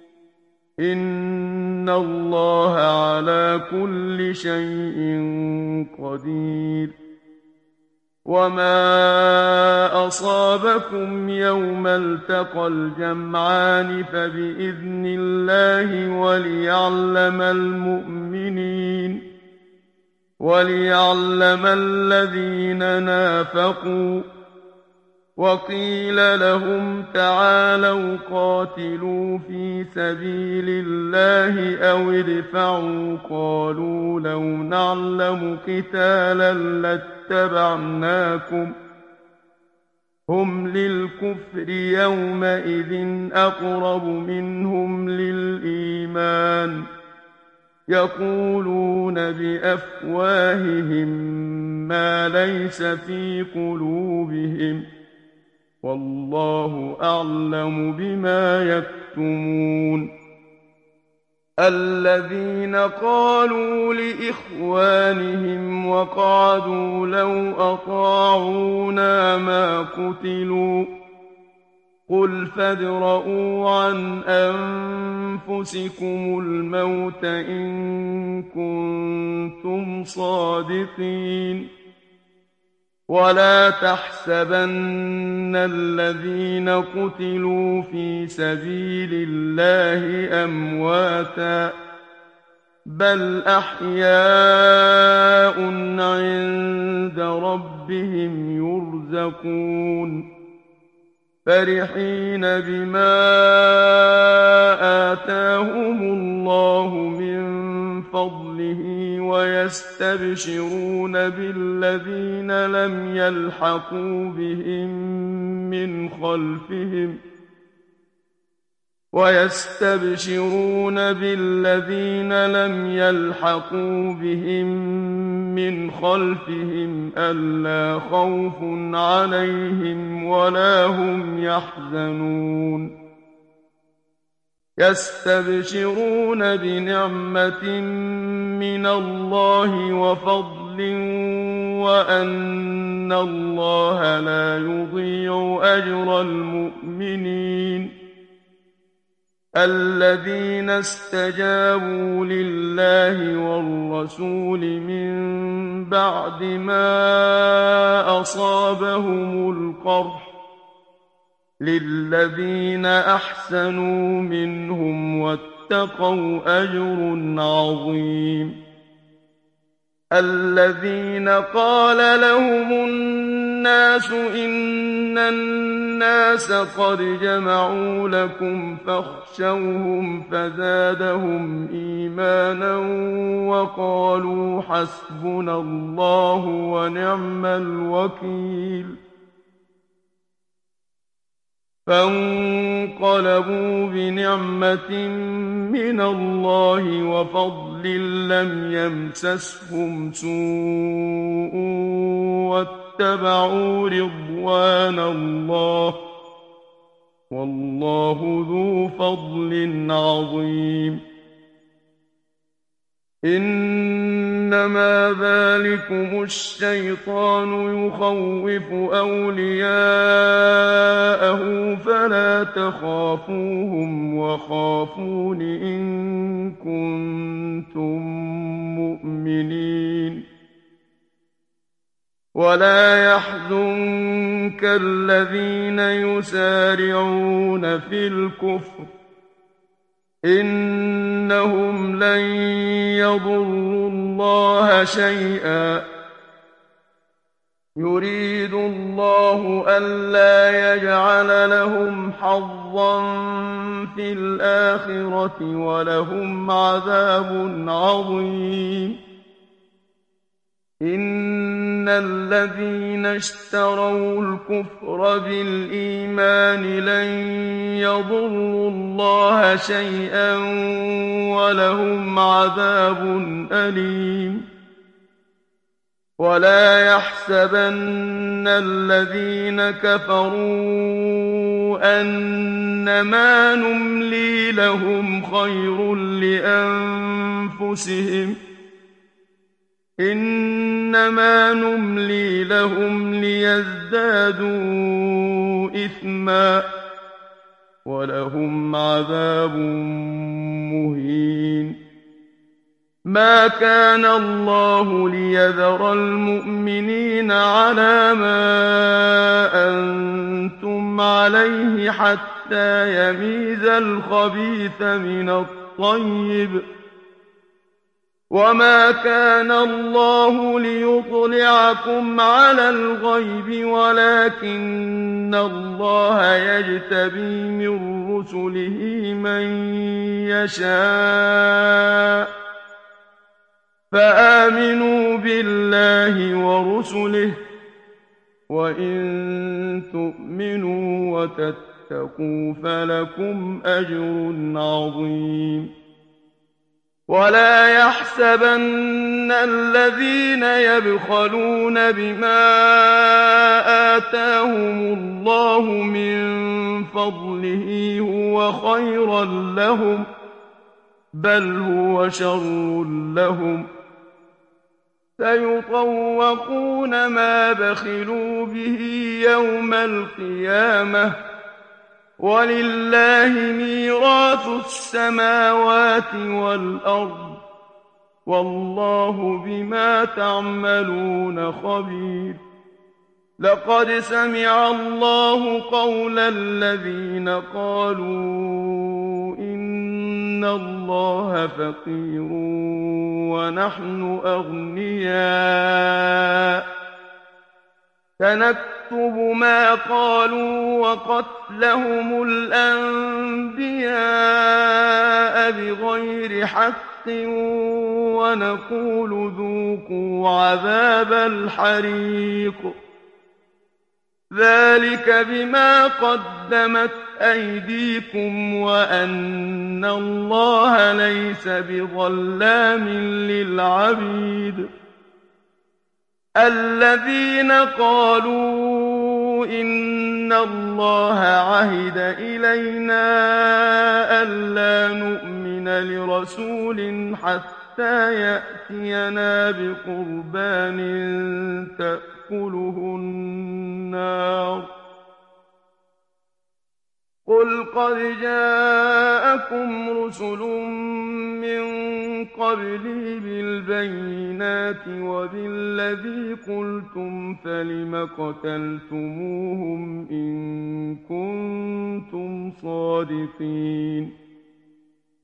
إن الله على كل شيء قدير وما أصابكم يوم التقى الجمعان فبإذن الله وليعلم الذين نافقوا وقيل لهم تعالوا قاتلوا في سبيل الله أو ادفعوا قالوا لو نعلم قتالا لاتبعناكم هم للكفر يومئذ أقرب منهم للإيمان يقولون بأفواههم ما ليس في قلوبهم والله أعلم بما يكتمون الذين قالوا لإخوانهم وقعدوا لو أطاعونا ما قتلوا قل فادرءوا عن أنفسكم الموت إن كنتم صادقين ولا تحسبن الذين قتلوا في سبيل الله أمواتا بل أحياء عند ربهم يرزقون فرحين بما آتاهم الله من فضله ويستبشرون بالذين لم يلحقوا بهم من خلفهم ألا خوف عليهم ولا هم يحزنون يستبشرون بنعمة من الله وفضل وأن الله لا يضيع أجر المؤمنين الذين استجابوا لله والرسول من بعد ما أصابهم القرح للذين أحسنوا منهم واتقوا أجر عظيم الذين قال لهم الناس إن الناس قد جمعوا لكم فاخشوهم فزادهم إيمانا وقالوا حسبنا الله ونعم الوكيل فانقلبوا بنعمة من الله وفضل لم يمسسهم سوء واتبعوا رضوان الله والله ذو فضل عظيم إنما ذلكم الشيطان يخوف أولياءه فلا تخافوهم وخافون إن كنتم مؤمنين ولا يحزنك الذين يسارعون في الكفر إنهم لن يضروا الله شيئا يريد الله ألا يجعل لهم حظا في الآخرة ولهم عذاب عظيم إن الذين اشتروا الكفر بالإيمان لن يضروا الله شيئا ولهم عذاب أليم ولا يحسبن الذين كفروا أنما نملي لهم خير لأنفسهم إنما نملي لهم ليزدادوا إثما ولهم عذاب مهين ما كان الله ليذر المؤمنين على ما أنتم عليه حتى يميز الخبيث من الطيب وما كان الله ليطلعكم على الغيب ولكن الله يجتبي من رسله من يشاء فآمنوا بالله ورسله وإن تؤمنوا وتتقوا فلكم أجر عظيم ولا يحسبن الذين يبخلون بما آتاهم الله من فضله هو خيرا لهم بل هو شر لهم سيطوقون ما بخلوا به يوم القيامة ولله ميراث السماوات والأرض والله بما تعملون خبير لقد سمع الله قول الذين قالوا إن الله فقير ونحن أغنياء سنكتب ما قالوا وقتلهم الأنبياء بغير حق ونقول ذوقوا عذاب الحريق ذلك بما قدمت أيديكم وأن الله ليس بظلام للعبيد الذين قالوا إن الله عهد إلينا ألا نؤمن لرسول حتى يأتينا بقربان تأكله النار قل قد جاءكم رسل من قبلي بالبينات وبالذي قلتم فلم قتلتموهم إن كنتم صادقين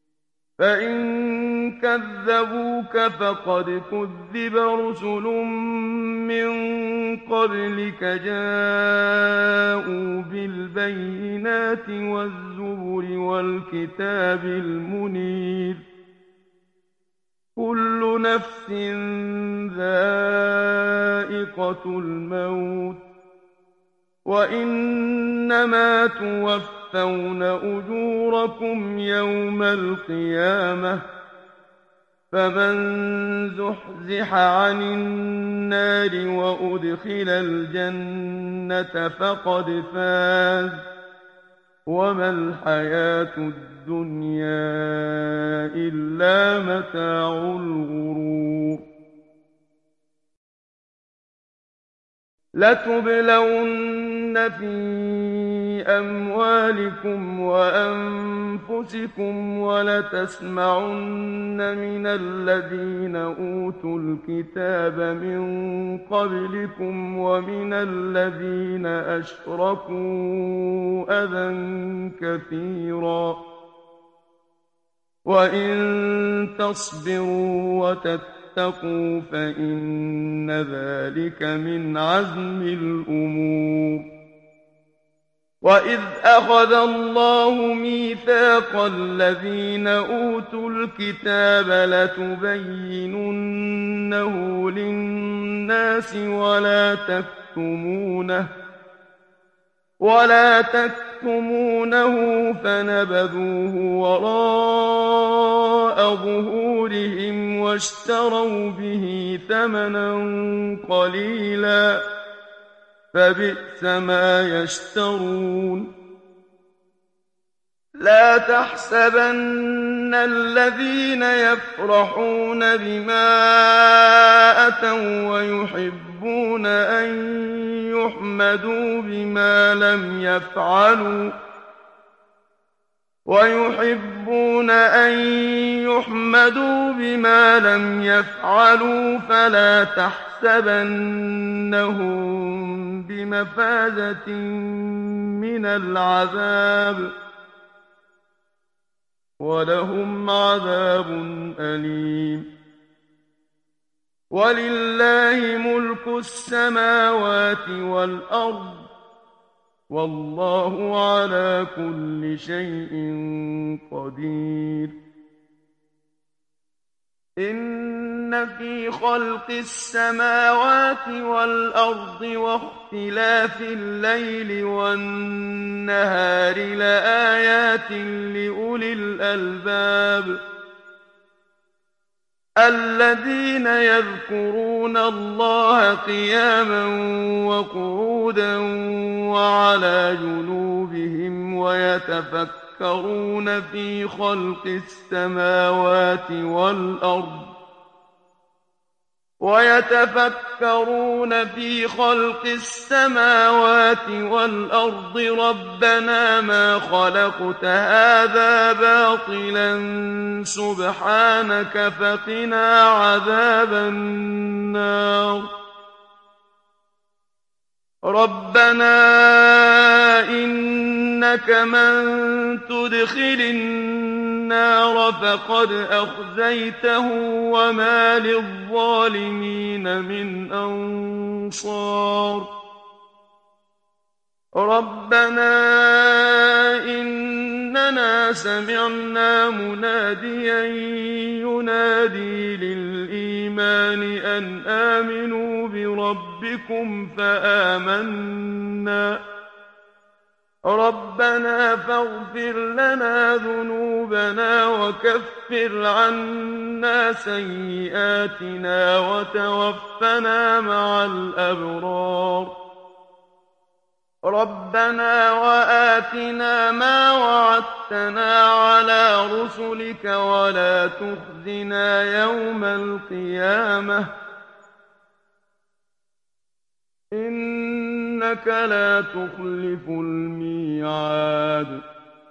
فإن كذبوك فقد كذب رسل من قبلك جاءوا بالبينات والزبر والكتاب المنير كل نفس ذائقة الموت وإنما توفون أجوركم يوم القيامة فمن زحزح عن النار وأدخل الجنة فقد فاز وما الحياة الدنيا إلا متاع الغرور لتبلون في أموالكم وأنفسكم ولتسمعن من الذين أوتوا الكتاب من قبلكم ومن الذين أشركوا أذى كثيرا وإن تصبروا وتتقوا فإن ذلك من عزم الأمور وإذ أخذ الله ميثاق الذين أوتوا الكتاب لتبيننه للناس ولا تكتمونه فنبذوه وراء ظهورهم واشتروا به ثمنا قليلا فبئس ما يشترون لا تحسبن الذين يفرحون بما أتوا ويحبون أن يحمدوا بما لم يفعلوا فلا تحسبنهم بمفازة من العذاب ولهم عذاب أليم ولله ملك السماوات والأرض والله على كل شيء قدير إن في خلق السماوات والأرض واختلاف الليل والنهار لآيات لأولي الألباب الذين يذكرون الله قياما وقعودا وعلى جنوبهم ويتفكرون في خلق السماوات والأرض ربنا ما خلقت هذا باطلا سبحانك فقنا عذاب النار ربنا إنك من تدخل النار فقد أخزيته وما للظالمين من أنصار ربنا إننا سمعنا مناديا ينادي للإيمان أن آمنوا بربكم فآمنا ربنا فاغفر لنا ذنوبنا وكفر عنا سيئاتنا وتوفنا مع الأبرار ربنا وآتنا ما وعدتنا على رسلك ولا تخزنا يوم القيامة إنك لا تخلف الميعاد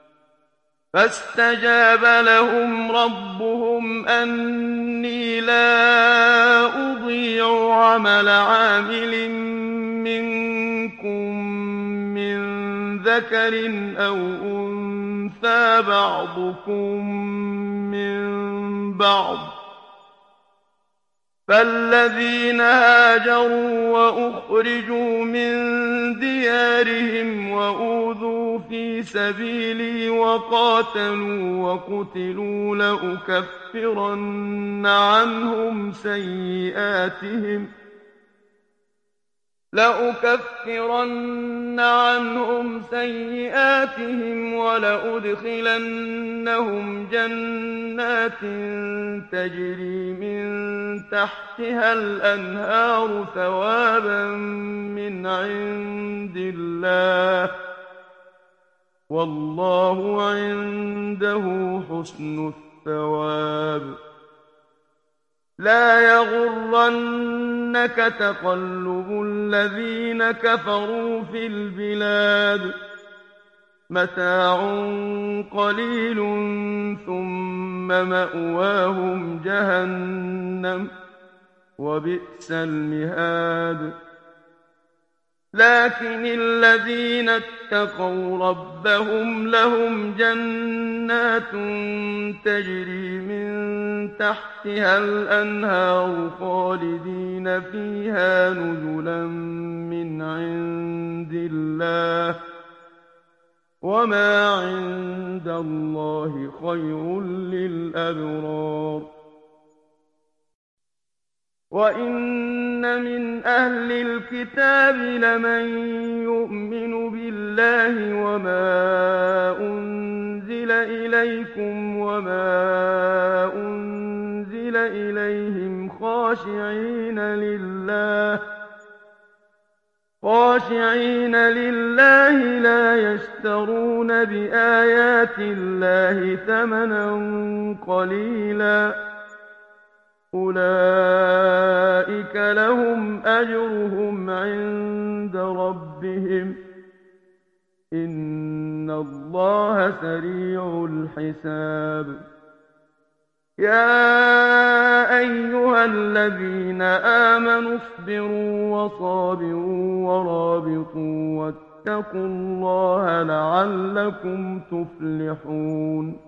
فاستجاب لهم ربهم أني لا أضيع عمل عامل منكم من ذكر أو أنثى بعضكم من بعض فالذين هاجروا وأخرجوا من ديارهم وأوذوا في سبيلي وقاتلوا وقتلوا لأكفرن عنهم سيئاتهم ولأدخلنهم جنات تجري من تحتها الأنهار ثوابا من عند الله والله عنده حسن الثواب لا يغرنك تقلب الذين كفروا في البلاد متاع قليل ثم مأواهم جهنم وبئس المهاد لكن الذين اتقوا ربهم لهم جنات تجري من تحتها الأنهار خالدين فيها نزلا من عند الله وما عند الله خير للأبرار وإن من أهل الكتاب لمن يؤمن بالله وما أنزل إليكم وما أنزل إليهم خاشعين لله لا يشترون بآيات الله ثمنا قليلا أولئك لهم أجرهم عند ربهم إن الله سريع الحساب يا أيها الذين آمنوا اصبروا وصابروا ورابطوا واتقوا الله لعلكم تفلحون